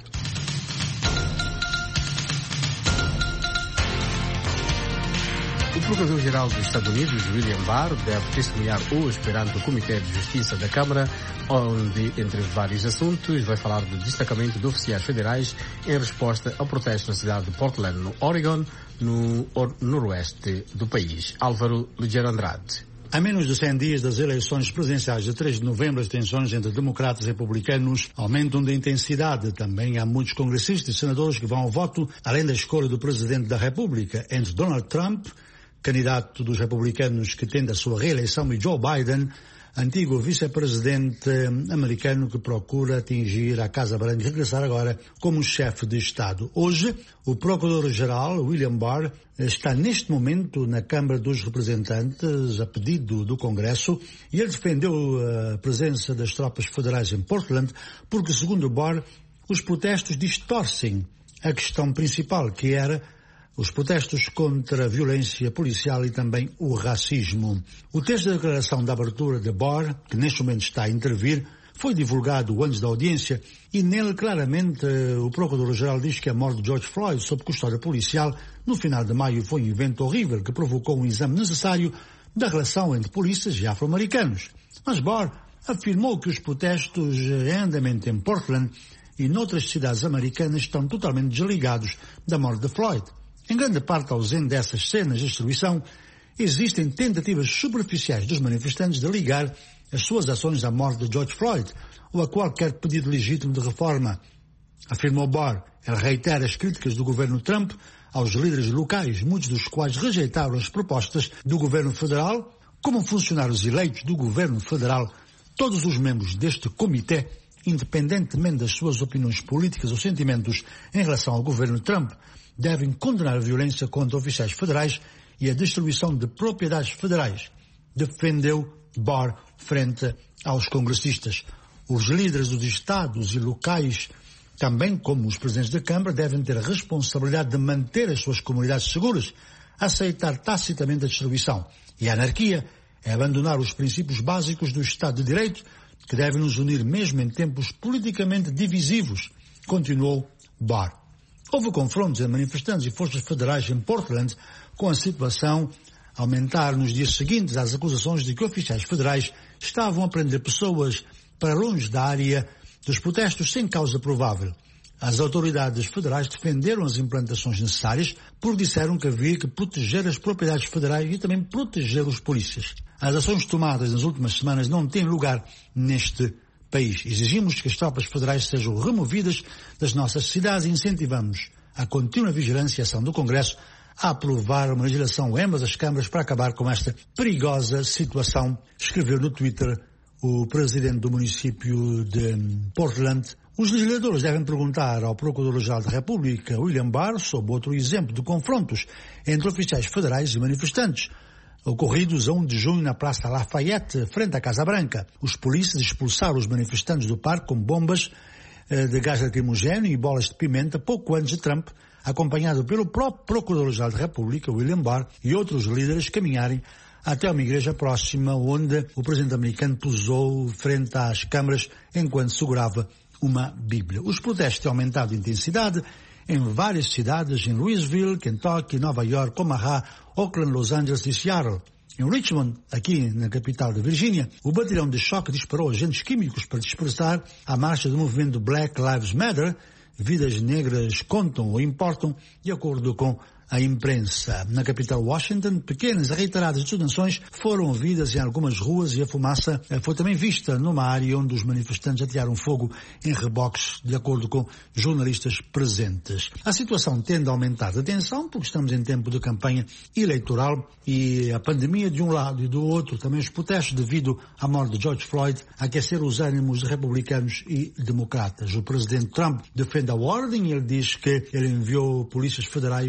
O Procurador-Geral dos Estados Unidos, William Barr, deve testemunhar hoje perante o Comitê de Justiça da Câmara, onde, entre os vários assuntos, vai falar do destacamento de oficiais federais em resposta ao protesto na cidade de Portland, no Oregon, no noroeste do país. Álvaro Ligeiro Andrade. A menos de 100 dias das eleições presidenciais de 3 de novembro, as tensões entre democratas e republicanos aumentam de intensidade. Também há muitos congressistas e senadores que vão ao voto, além da escolha do presidente da República, entre Donald Trump, candidato dos republicanos que tende a sua reeleição, e Joe Biden, antigo vice-presidente americano que procura atingir a Casa Branca e regressar agora como chefe de Estado. Hoje, o Procurador-Geral, William Barr, está neste momento na Câmara dos Representantes a pedido do Congresso e ele defendeu a presença das tropas federais em Portland porque, segundo Barr, os protestos distorcem a questão principal, que era os protestos contra a violência policial e também o racismo. O texto da declaração de abertura de Barr, que neste momento está a intervir, foi divulgado antes da audiência e nele claramente o Procurador-Geral diz que a morte de George Floyd sob custódia policial no final de maio foi um evento horrível que provocou um exame necessário da relação entre polícias e afro-americanos. Mas Barr afirmou que os protestos em andamento em Portland e noutras cidades americanas estão totalmente desligados da morte de Floyd. Em grande parte ausente dessas cenas de destruição, existem tentativas superficiais dos manifestantes de ligar as suas ações à morte de George Floyd ou a qualquer pedido legítimo de reforma. Afirmou Barr. Ele reitera as críticas do governo Trump aos líderes locais, muitos dos quais rejeitaram as propostas do governo federal. Como funcionários eleitos do governo federal, todos os membros deste comitê, independentemente das suas opiniões políticas ou sentimentos em relação ao governo Trump, devem condenar a violência contra oficiais federais e a destruição de propriedades federais, defendeu Barr frente aos congressistas. Os líderes dos estados e locais, também como os presidentes da Câmara, devem ter a responsabilidade de manter as suas comunidades seguras, aceitar tacitamente a destruição e a anarquia é abandonar os princípios básicos do Estado de Direito que devem nos unir mesmo em tempos politicamente divisivos, continuou Barr. Houve confrontos entre manifestantes e forças federais em Portland, com a situação a aumentar nos dias seguintes às acusações de que oficiais federais estavam a prender pessoas para longe da área dos protestos sem causa provável. As autoridades federais defenderam as implantações necessárias porque disseram que havia que proteger as propriedades federais e também proteger os polícias. As ações tomadas nas últimas semanas não têm lugar neste país. Exigimos que as tropas federais sejam removidas das nossas cidades e incentivamos a contínua vigilância e ação do Congresso a aprovar uma legislação em ambas as câmaras para acabar com esta perigosa situação, escreveu no Twitter o presidente do município de Portland. Os legisladores devem perguntar ao Procurador-Geral da República, William Barr, sobre outro exemplo de confrontos entre oficiais federais e manifestantes, ocorridos a 1 de junho na Praça Lafayette, frente à Casa Branca. Os polícias expulsaram os manifestantes do parque com bombas de gás lacrimogéneo e bolas de pimenta pouco antes de Trump, acompanhado pelo próprio Procurador-Geral da República, William Barr, e outros líderes caminharem até uma igreja próxima onde o presidente americano posou frente às câmaras enquanto segurava uma Bíblia. Os protestos têm aumentado de intensidade em várias cidades, em Louisville, Kentucky, Nova York, Omaha, Oakland, Los Angeles e Seattle. Em Richmond, aqui na capital da Virgínia, o batalhão de choque disparou agentes químicos para dispersar a marcha do movimento Black Lives Matter. Vidas negras contam ou importam, de acordo com a imprensa. Na capital Washington, pequenas e reiteradas detonações foram ouvidas em algumas ruas e a fumaça foi também vista numa área onde os manifestantes atearam fogo em reboques, de acordo com jornalistas presentes. A situação tende a aumentar de tensão porque estamos em tempo de campanha eleitoral e a pandemia de um lado e do outro, também os protestos devido à morte de George Floyd, aquecer os ânimos de republicanos e democratas. O presidente Trump defende a ordem e ele diz que ele enviou polícias federais porque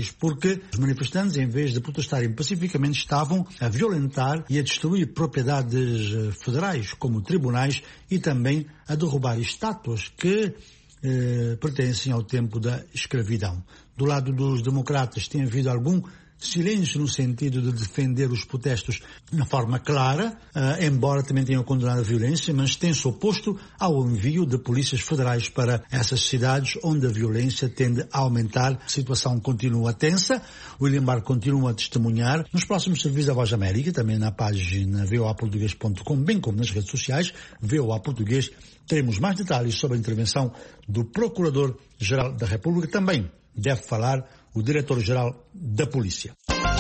que os manifestantes, em vez de protestarem pacificamente, estavam a violentar e a destruir propriedades federais, como tribunais, e também a derrubar estátuas que pertencem ao tempo da escravidão. Do lado dos democratas tem havido algum silêncio no sentido de defender os protestos de forma clara, embora também tenham condenado a violência, mas tem-se oposto ao envio de polícias federais para essas cidades onde a violência tende a aumentar. A situação continua tensa. William Barr continua a testemunhar. Nos próximos serviços da Voz América, também na página voaportugues.com, bem como nas redes sociais, VOA Português, teremos mais detalhes sobre a intervenção do Procurador-Geral da República. Também deve falar o Diretor-Geral da Polícia.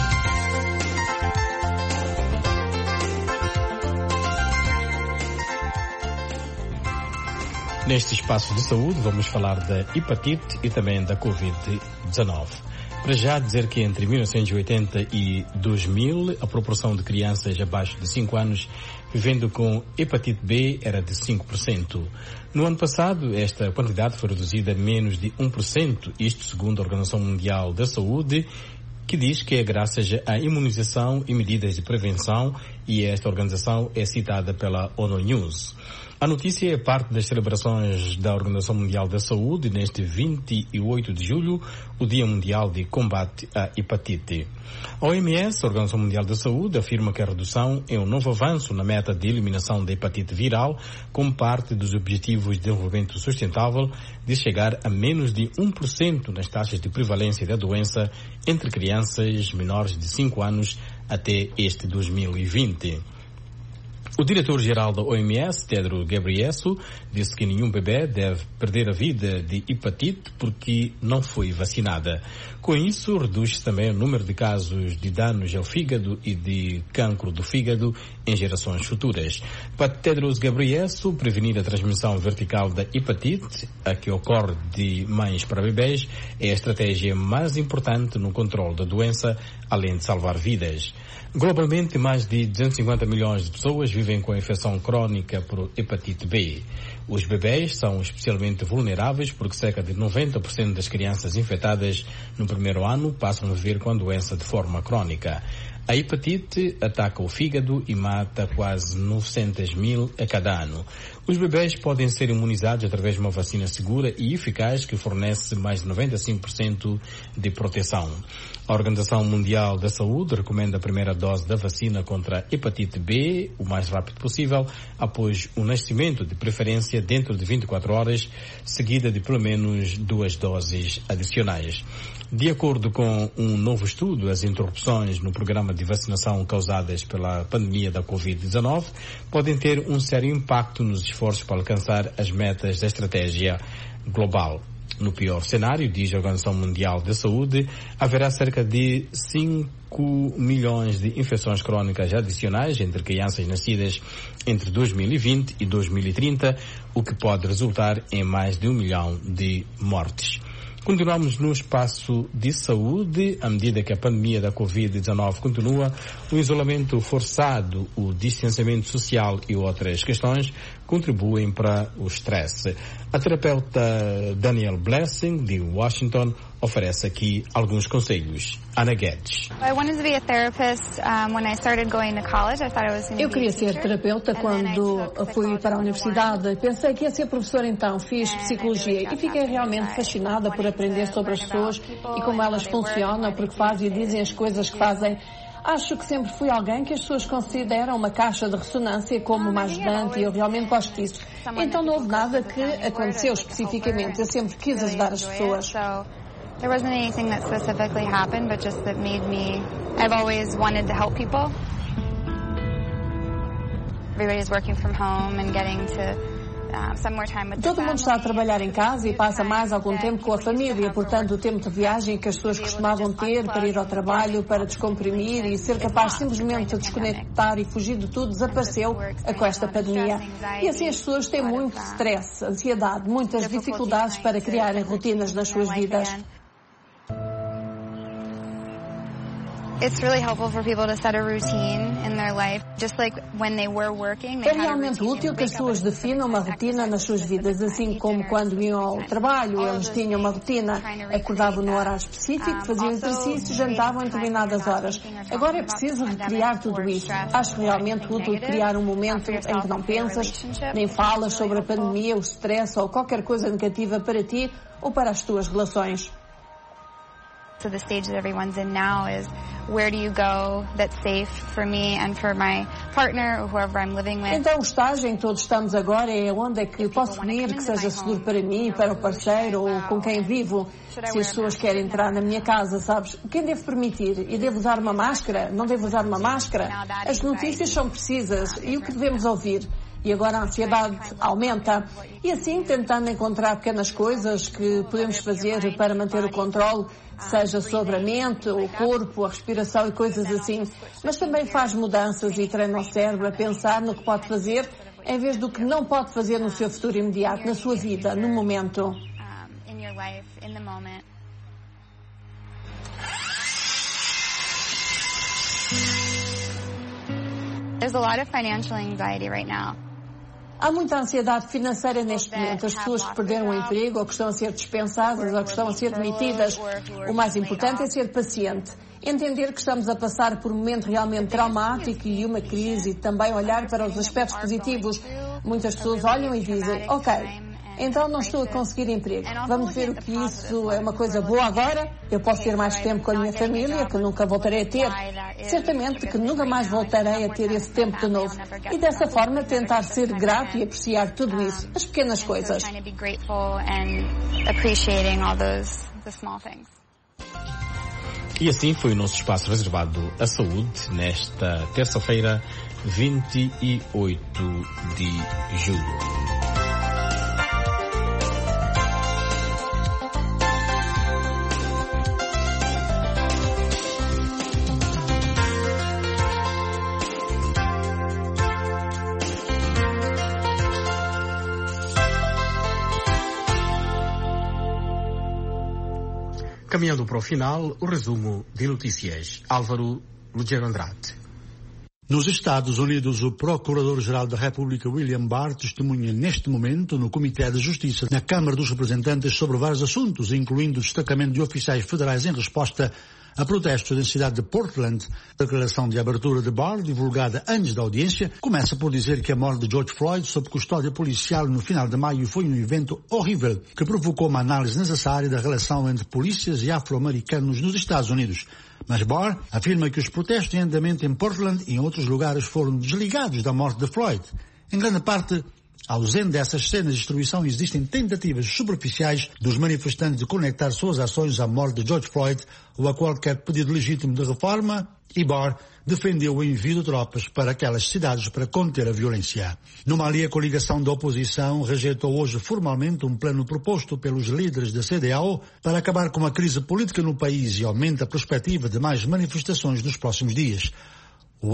Neste espaço de saúde vamos falar da hepatite e também da Covid-19. Para já dizer que entre 1980 e 2000 a proporção de crianças abaixo de 5 anos vivendo com hepatite B era de 5%. No ano passado, esta quantidade foi reduzida a menos de 1%, isto segundo a Organização Mundial da Saúde, que diz que é graças à imunização e medidas de prevenção, e esta organização é citada pela ONU News. A notícia é parte das celebrações da Organização Mundial da Saúde neste 28 de julho, o Dia Mundial de Combate à Hepatite. A OMS, a Organização Mundial da Saúde, afirma que a redução é um novo avanço na meta de eliminação da hepatite viral, como parte dos Objetivos de Desenvolvimento Sustentável, de chegar a menos de 1% nas taxas de prevalência da doença entre crianças menores de 5 anos até este 2020. O diretor-geral da OMS, Tedros Ghebreyesus, disse que nenhum bebê deve perder a vida de hepatite porque não foi vacinada. Com isso, reduz-se também o número de casos de danos ao fígado e de cancro do fígado em gerações futuras. Para Tedros Ghebreyesus, prevenir a transmissão vertical da hepatite, a que ocorre de mães para bebês, é a estratégia mais importante no controle da doença, além de salvar vidas. Globalmente, mais de 250 milhões de pessoas vivem com a infecção crónica por hepatite B. Os bebês são especialmente vulneráveis porque cerca de 90% das crianças infectadas no primeiro ano passam a viver com a doença de forma crónica. A hepatite ataca o fígado e mata quase 900 mil a cada ano. Os bebês podem ser imunizados através de uma vacina segura e eficaz que fornece mais de 95% de proteção. A Organização Mundial da Saúde recomenda a primeira dose da vacina contra a hepatite B o mais rápido possível, após o nascimento, de preferência dentro de 24 horas, seguida de pelo menos 2 doses adicionais. De acordo com um novo estudo, as interrupções no programa de vacinação causadas pela pandemia da Covid-19 podem ter um sério impacto nos esforços para alcançar as metas da estratégia global. No pior cenário, diz a Organização Mundial da Saúde, haverá cerca de 5 milhões de infecções crónicas adicionais entre crianças nascidas entre 2020 e 2030, o que pode resultar em mais de 1 milhão de mortes. Continuamos no espaço de saúde. À medida que a pandemia da Covid-19 continua, o isolamento forçado, o distanciamento social e outras questões contribuem para o stress. A terapeuta Danielle Blessing, de Washington, oferece aqui alguns conselhos. Ana Guedes. Eu queria ser terapeuta quando fui para a universidade. Pensei que ia ser professora, então fiz psicologia e fiquei realmente fascinada por aprender sobre as pessoas e como elas funcionam, porque fazem e dizem as coisas que fazem. Acho que sempre fui alguém que as pessoas consideram uma caixa de ressonância como uma ajudante e eu realmente gosto disso. Então não houve nada que aconteceu especificamente. Eu sempre quis ajudar as pessoas. There wasn't anything that specifically happened, but just that made me, I've always wanted to help people. Everybody's working from home and getting to spend more time with their family. Todo mundo está a trabalhar em casa e passa mais algum tempo com a família, portanto o tempo de viagem que as pessoas costumavam ter para ir ao trabalho, para descomprimir e ser capaz simplesmente de desconectar e fugir de tudo, desapareceu com esta pandemia. E assim as pessoas têm muito stress, ansiedade, muitas dificuldades para criarem rotinas nas suas vidas. It's really helpful for people to set a routine in their life, just like when they were working. É realmente útil que as pessoas definam uma rotina nas suas vidas, assim como quando iam ao trabalho, eles tinham uma rotina, acordavam no horário específico, faziam exercício, jantavam em determinadas horas. Agora é preciso criar tudo isso. Acho realmente útil criar um momento em que não pensas, nem falas sobre a pandemia, o stress ou qualquer coisa negativa para ti ou para as tuas relações. So the stage that everyone's in now is where do you go that's safe for me and for my partner or whoever I'm living with. Então o estágio em que todos estamos agora é onde é que posso ir que seja seguro para mim, para o parceiro ou com quem vivo. Se as pessoas querem entrar na minha casa, sabes, quem deve permitir? E devo usar uma máscara? Não devo usar uma máscara? As notícias são precisas e o que devemos ouvir? E agora a ansiedade aumenta. E assim, tentando encontrar pequenas coisas que podemos fazer para manter o controle, seja sobre a mente, o corpo, a respiração e coisas assim. Mas também faz mudanças e treina o cérebro a pensar no que pode fazer, em vez do que não pode fazer no seu futuro imediato, na sua vida, no momento. There's a lot of financial anxiety right now. Há muita ansiedade financeira neste momento. As pessoas que perderam o emprego ou que estão a ser dispensadas ou que estão a ser demitidas. O mais importante é ser paciente. Entender que estamos a passar por um momento realmente traumático e uma crise e também olhar para os aspectos positivos. Muitas pessoas olham e dizem, ok, então não estou a conseguir emprego. Vamos ver o que isso é uma coisa boa agora. Eu posso ter mais tempo com a minha família, que nunca voltarei a ter. Certamente que nunca mais voltarei a ter esse tempo de novo. E dessa forma tentar ser grato e apreciar tudo isso, as pequenas coisas. E assim foi o nosso espaço reservado à saúde nesta terça-feira, 28 de julho. Caminhando para o final, o resumo de notícias. Álvaro Lugero Andrade. Nos Estados Unidos, o Procurador-Geral da República, William Barr, testemunha neste momento no Comitê de Justiça na Câmara dos Representantes sobre vários assuntos, incluindo o destacamento de oficiais federais em resposta a protestos na cidade de Portland. A declaração de abertura de Barr, divulgada antes da audiência, começa por dizer que a morte de George Floyd sob custódia policial no final de maio foi um evento horrível que provocou uma análise necessária da relação entre polícias e afro-americanos nos Estados Unidos. Mas Barr afirma que os protestos em andamento em Portland e em outros lugares foram desligados da morte de Floyd. Em grande parte, ausente dessas cenas de destruição, existem tentativas superficiais dos manifestantes de conectar suas ações à morte de George Floyd ou a qualquer pedido legítimo de reforma, e Barr defendeu o envio de tropas para aquelas cidades para conter a violência. No Mali, a coligação da oposição rejeitou hoje formalmente um plano proposto pelos líderes da CEDEAO para acabar com a crise política no país e aumenta a perspectiva de mais manifestações nos próximos dias. O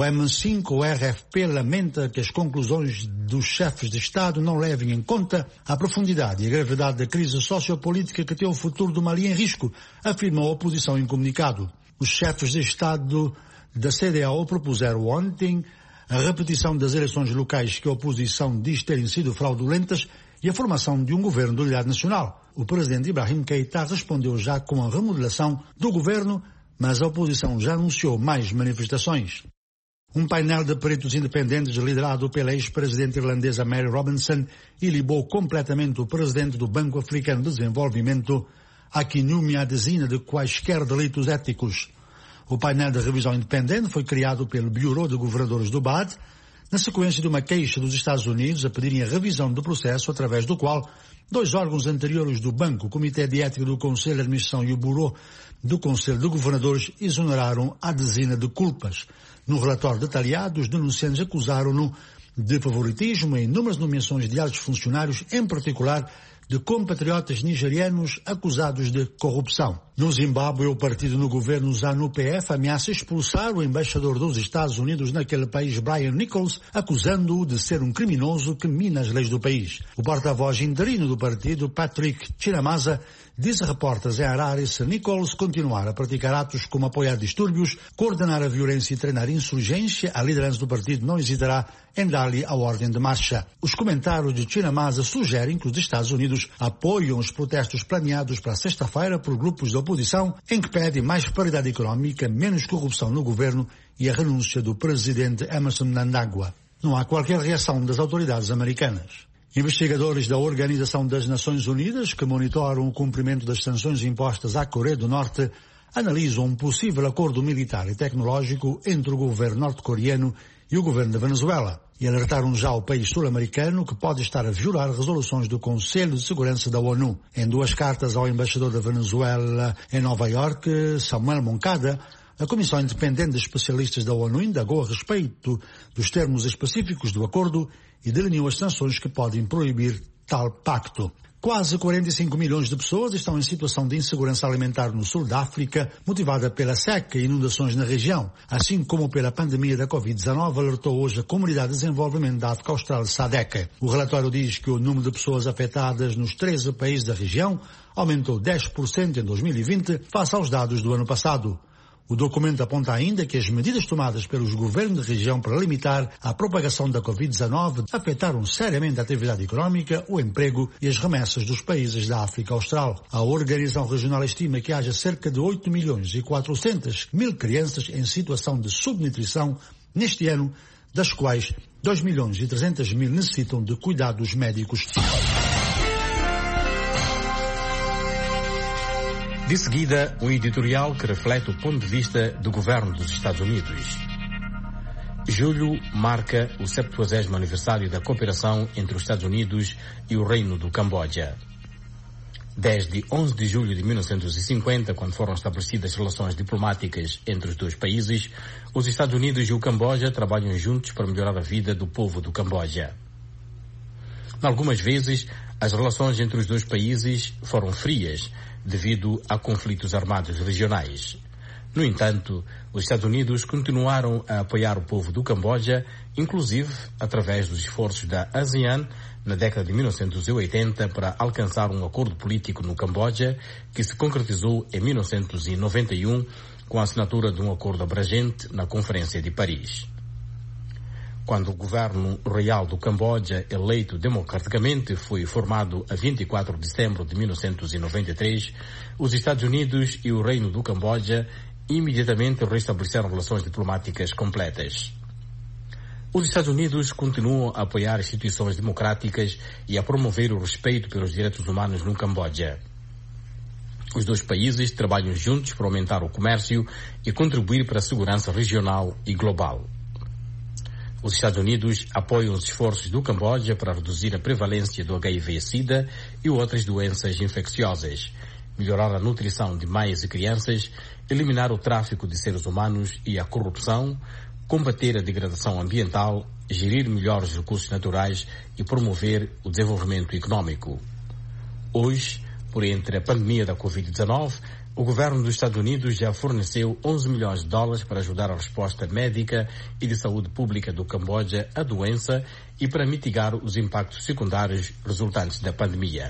M5-RFP lamenta que as conclusões dos chefes de Estado não levem em conta a profundidade e a gravidade da crise sociopolítica que tem o futuro do Mali em risco, afirmou a oposição em comunicado. Os chefes de Estado da CEDEAO propuseram ontem a repetição das eleições locais que a oposição diz terem sido fraudulentas e a formação de um governo de unidade nacional. O presidente Ibrahim Keïta respondeu já com a remodelação do governo, mas a oposição já anunciou mais manifestações. Um painel de peritos independentes liderado pela ex-presidente irlandesa Mary Robinson ilibou completamente o presidente do Banco Africano de Desenvolvimento, Akinwumi Adesina, de quaisquer delitos éticos. O painel de revisão independente foi criado pelo Bureau de Governadores do BAD, na sequência de uma queixa dos Estados Unidos a pedirem a revisão do processo através do qual dois órgãos anteriores do Banco, o Comitê de Ética do Conselho de Administração e o Bureau do Conselho de Governadores, exoneraram Adesina de culpas. No relatório detalhado, os denunciantes acusaram-no de favoritismo em inúmeras nomeações de altos funcionários, em particular de compatriotas nigerianos acusados de corrupção. No Zimbábue, o partido no governo ZANU-PF ameaça expulsar o embaixador dos Estados Unidos naquele país, Brian Nichols, acusando-o de ser um criminoso que mina as leis do país. O porta-voz interino do partido, Patrick Chinamasa, disse a repórteres em Harare se Nichols continuar a praticar atos como apoiar distúrbios, coordenar a violência e treinar insurgência, a liderança do partido não hesitará em dar-lhe a ordem de marcha. Os comentários de Chinamasa sugerem que os Estados Unidos apoiam os protestos planeados para sexta-feira por grupos de oposição em que pedem mais paridade económica, menos corrupção no governo e a renúncia do presidente Emerson Mnangagwa. Não há qualquer reação das autoridades americanas. Investigadores da Organização das Nações Unidas, que monitoram o cumprimento das sanções impostas à Coreia do Norte, analisam um possível acordo militar e tecnológico entre o governo norte-coreano e o governo da Venezuela, e alertaram já o país sul-americano que pode estar a violar resoluções do Conselho de Segurança da ONU. Em duas cartas ao embaixador da Venezuela em Nova York, Samuel Moncada, a Comissão Independente de Especialistas da ONU indagou a respeito dos termos específicos do acordo e delineou as sanções que podem proibir tal pacto. Quase 45 milhões de pessoas estão em situação de insegurança alimentar no sul da África, motivada pela seca e inundações na região, assim como pela pandemia da Covid-19, alertou hoje a Comunidade de Desenvolvimento da África Austral, SADC. O relatório diz que o número de pessoas afetadas nos 13 países da região aumentou 10% em 2020 face aos dados do ano passado. O documento aponta ainda que as medidas tomadas pelos governos da região para limitar a propagação da Covid-19 afetaram seriamente a atividade económica, o emprego e as remessas dos países da África Austral. A organização regional estima que haja cerca de 8 milhões e 400 mil crianças em situação de subnutrição neste ano, das quais 2 milhões e 300 mil necessitam de cuidados médicos. De seguida, um editorial que reflete o ponto de vista do governo dos Estados Unidos. Julho marca o 70º aniversário da cooperação entre os Estados Unidos e o Reino do Camboja. Desde 11 de julho de 1950, quando foram estabelecidas relações diplomáticas entre os dois países, os Estados Unidos e o Camboja trabalham juntos para melhorar a vida do povo do Camboja. Algumas vezes, as relações entre os dois países foram frias, devido a conflitos armados regionais. No entanto, os Estados Unidos continuaram a apoiar o povo do Camboja, inclusive através dos esforços da ASEAN na década de 1980 para alcançar um acordo político no Camboja, que se concretizou em 1991 com a assinatura de um acordo abrangente na Conferência de Paris. Quando o governo real do Camboja, eleito democraticamente, foi formado a 24 de setembro de 1993, os Estados Unidos e o Reino do Camboja imediatamente restabeleceram relações diplomáticas completas. Os Estados Unidos continuam a apoiar instituições democráticas e a promover o respeito pelos direitos humanos no Camboja. Os dois países trabalham juntos para aumentar o comércio e contribuir para a segurança regional e global. Os Estados Unidos apoiam os esforços do Camboja para reduzir a prevalência do HIV-Sida e outras doenças infecciosas, melhorar a nutrição de mães e crianças, eliminar o tráfico de seres humanos e a corrupção, combater a degradação ambiental, gerir melhor os recursos naturais e promover o desenvolvimento econômico. Hoje, por entre a pandemia da Covid-19, o governo dos Estados Unidos já forneceu 11 milhões de dólares para ajudar a resposta médica e de saúde pública do Camboja à doença e para mitigar os impactos secundários resultantes da pandemia.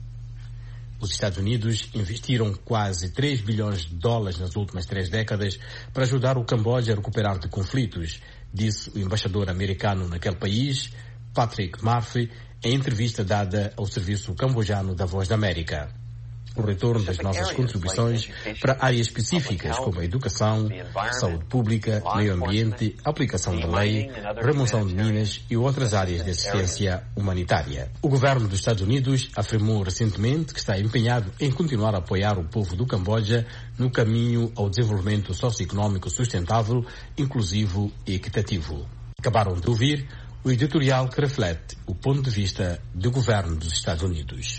Os Estados Unidos investiram quase 3 bilhões de dólares nas últimas 3 décadas para ajudar o Camboja a recuperar de conflitos, disse o embaixador americano naquele país, Patrick Murphy, em entrevista dada ao serviço cambojano da Voz da América. O retorno das nossas contribuições para áreas específicas como a educação, saúde pública, meio ambiente, aplicação da lei, remoção de minas e outras áreas de assistência humanitária. O governo dos Estados Unidos afirmou recentemente que está empenhado em continuar a apoiar o povo do Camboja no caminho ao desenvolvimento socioeconómico sustentável, inclusivo e equitativo. Acabaram de ouvir o editorial que reflete o ponto de vista do governo dos Estados Unidos.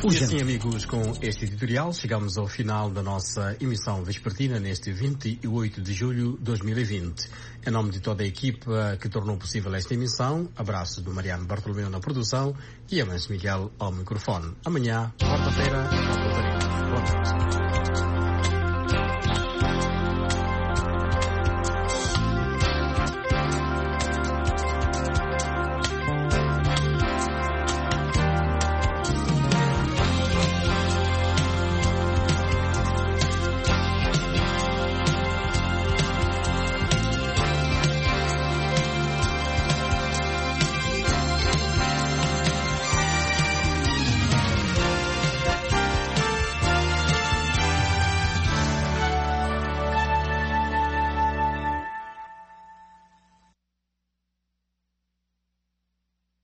urgente. E assim, amigos, com este editorial chegamos ao final da nossa emissão vespertina neste 28 de julho de 2020. Em nome de toda a equipa que tornou possível esta emissão, abraço do Mariano Bartolomeu na produção e Amancio Miguel ao microfone. Amanhã, quarta-feira, voltaremos. Boa noite.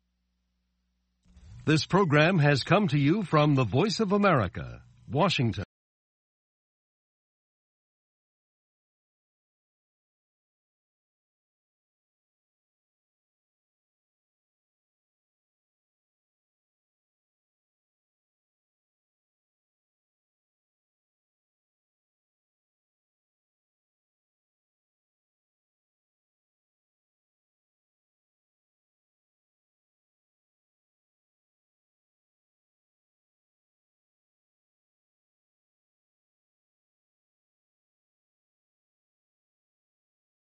This program has come to you from the Voice of America, Washington.